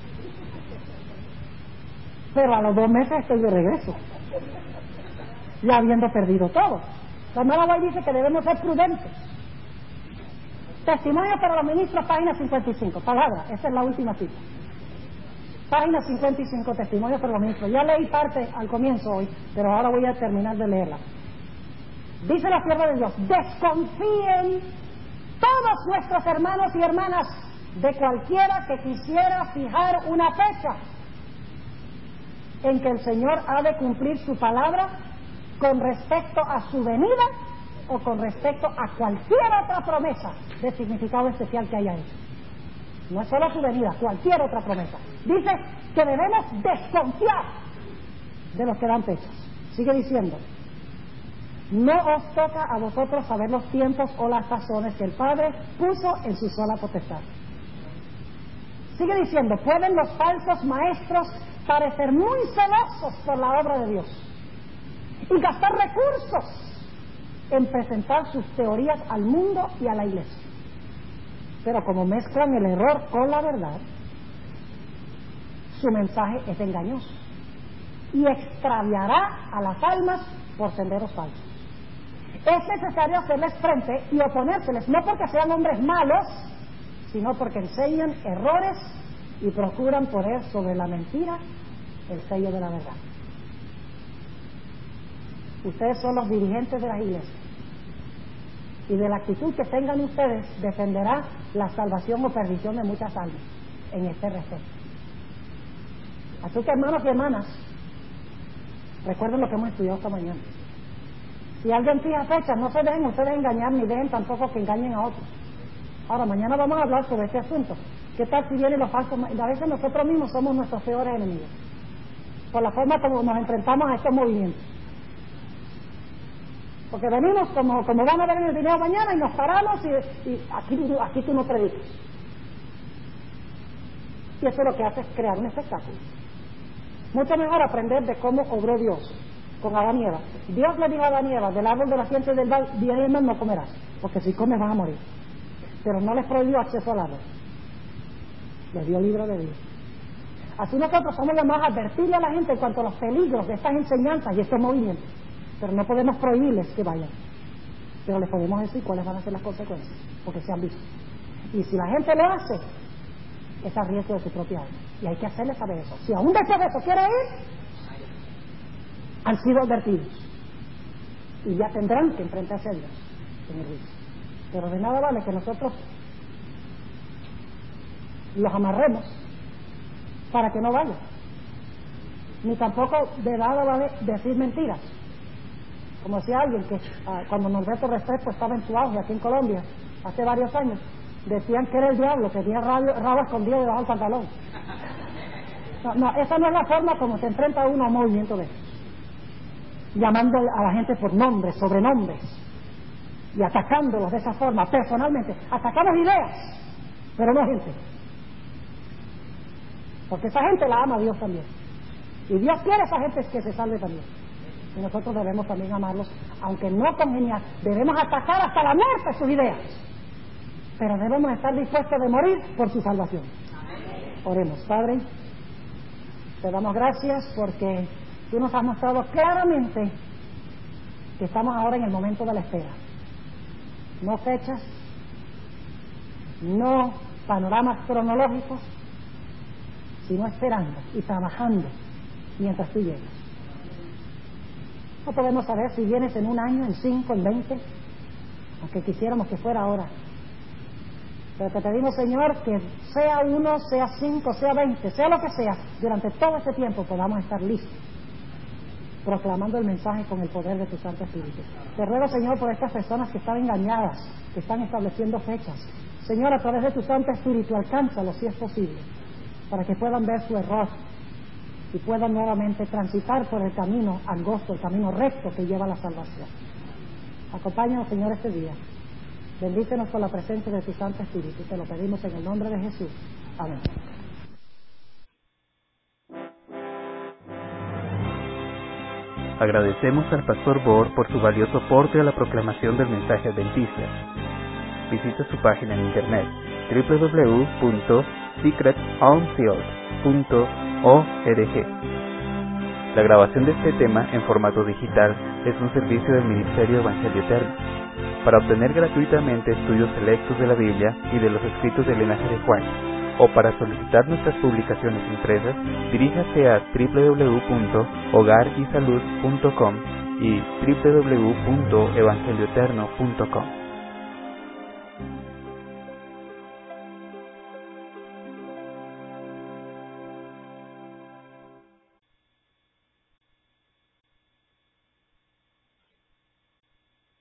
Pero a los 2 meses estoy de regreso, ya habiendo perdido todo. La hermana White dice que debemos ser prudentes. Testimonio para los ministros, página 55. Palabra, esa es la última cita. Página 55, testimonio para los ministros. Ya leí parte al comienzo hoy, pero ahora voy a terminar de leerla. Dice la sierva de Dios, desconfíen todos nuestros hermanos y hermanas de cualquiera que quisiera fijar una fecha en que el Señor ha de cumplir su palabra con respecto a su venida o con respecto a cualquier otra promesa de significado especial que haya hecho. No es solo su venida, cualquier otra promesa. Dice que debemos desconfiar de los que dan fechas. Sigue diciendo, no os toca a vosotros saber los tiempos o las razones que el Padre puso en su sola potestad. Sigue diciendo, pueden los falsos maestros parecer muy celosos por la obra de Dios y gastar recursos en presentar sus teorías al mundo y a la iglesia. Pero como mezclan el error con la verdad, su mensaje es engañoso y extraviará a las almas por senderos falsos. Es necesario hacerles frente y oponérseles, no porque sean hombres malos, sino porque enseñan errores y procuran poner sobre la mentira el sello de la verdad. Ustedes son los dirigentes de la iglesia, y de la actitud que tengan ustedes dependerá la salvación o perdición de muchas almas en este respecto. Así que, hermanos y hermanas, recuerden lo que hemos estudiado esta mañana. Si alguien fija fechas, no se dejen ustedes engañar, ni dejen tampoco que engañen a otros. Ahora, mañana vamos a hablar sobre este asunto. ¿Qué tal si vienen los falsos? A veces nosotros mismos somos nuestros peores enemigos, por la forma como nos enfrentamos a estos movimientos. Porque venimos como van a ver en el video mañana y nos paramos y aquí tú no predicas. Y eso lo que hace es crear un espectáculo. Mucho mejor aprender de cómo obró Dios con Adán y Eva. Dios le dijo a Adán y Eva: del árbol de la ciencia del bien y del mal no comerás, porque si comes vas a morir. Pero no les prohibió acceso al árbol, les dio libre de Dios. Así nosotros somos llamados a advertirle a la gente en cuanto a los peligros de estas enseñanzas y estos movimientos. Pero no podemos prohibirles que vayan, pero les podemos decir cuáles van a ser las consecuencias, porque se han visto. Y si la gente lo hace, es a riesgo de su propia alma, y hay que hacerles saber eso. Si aún después de eso quiere ir, han sido advertidos y ya tendrán que enfrentarse a Dios en el juicio. Pero de nada vale que nosotros los amarremos para que no vayan, ni tampoco de nada vale decir mentiras. Como decía alguien que cuando Norberto Restrepo estaba en su auge aquí en Colombia hace varios años, decían que era el diablo, que tenía rabo escondido debajo del pantalón. No, esa no es la forma como se enfrenta uno a un movimiento de eso, llamando a la gente por nombres, sobrenombres, y atacándolos de esa forma personalmente. Atacamos ideas, pero no gente, porque esa gente la ama a Dios también, y Dios quiere a esa gente que se salve también. Y nosotros debemos también amarlos, aunque no congeniar. Debemos atacar hasta la muerte sus ideas, pero debemos estar dispuestos a morir por su salvación. Oremos. Padre, te damos gracias porque tú nos has mostrado claramente que estamos ahora en el momento de la espera. No fechas, no panoramas cronológicos, sino esperando y trabajando mientras tú llegas. No podemos saber si vienes en un año, en 5, en 20, aunque quisiéramos que fuera ahora. Pero te pedimos, Señor, que sea 1, sea 5, sea 20, sea lo que sea, durante todo ese tiempo podamos estar listos, proclamando el mensaje con el poder de tu Santo Espíritu. Te ruego, Señor, por estas personas que están engañadas, que están estableciendo fechas. Señor, a través de tu Santo Espíritu, alcánzalo si es posible, para que puedan ver su error y puedan nuevamente transitar por el camino angosto, el camino recto que lleva a la salvación. Acompáñanos, Señor, este día. Bendícenos con la presencia de tu Santo Espíritu. Te lo pedimos en el nombre de Jesús. Amén. Agradecemos al Pastor Bohr por su valioso aporte a la proclamación del mensaje adventista. Visita su página en internet www.secretsoundfield.org. La grabación de este tema en formato digital es un servicio del Ministerio Evangelio Eterno. Para obtener gratuitamente estudios selectos de la Biblia y de los escritos del linaje de Juan, o para solicitar nuestras publicaciones impresas, diríjase a www.hogarysalud.com y www.evangelioeterno.com.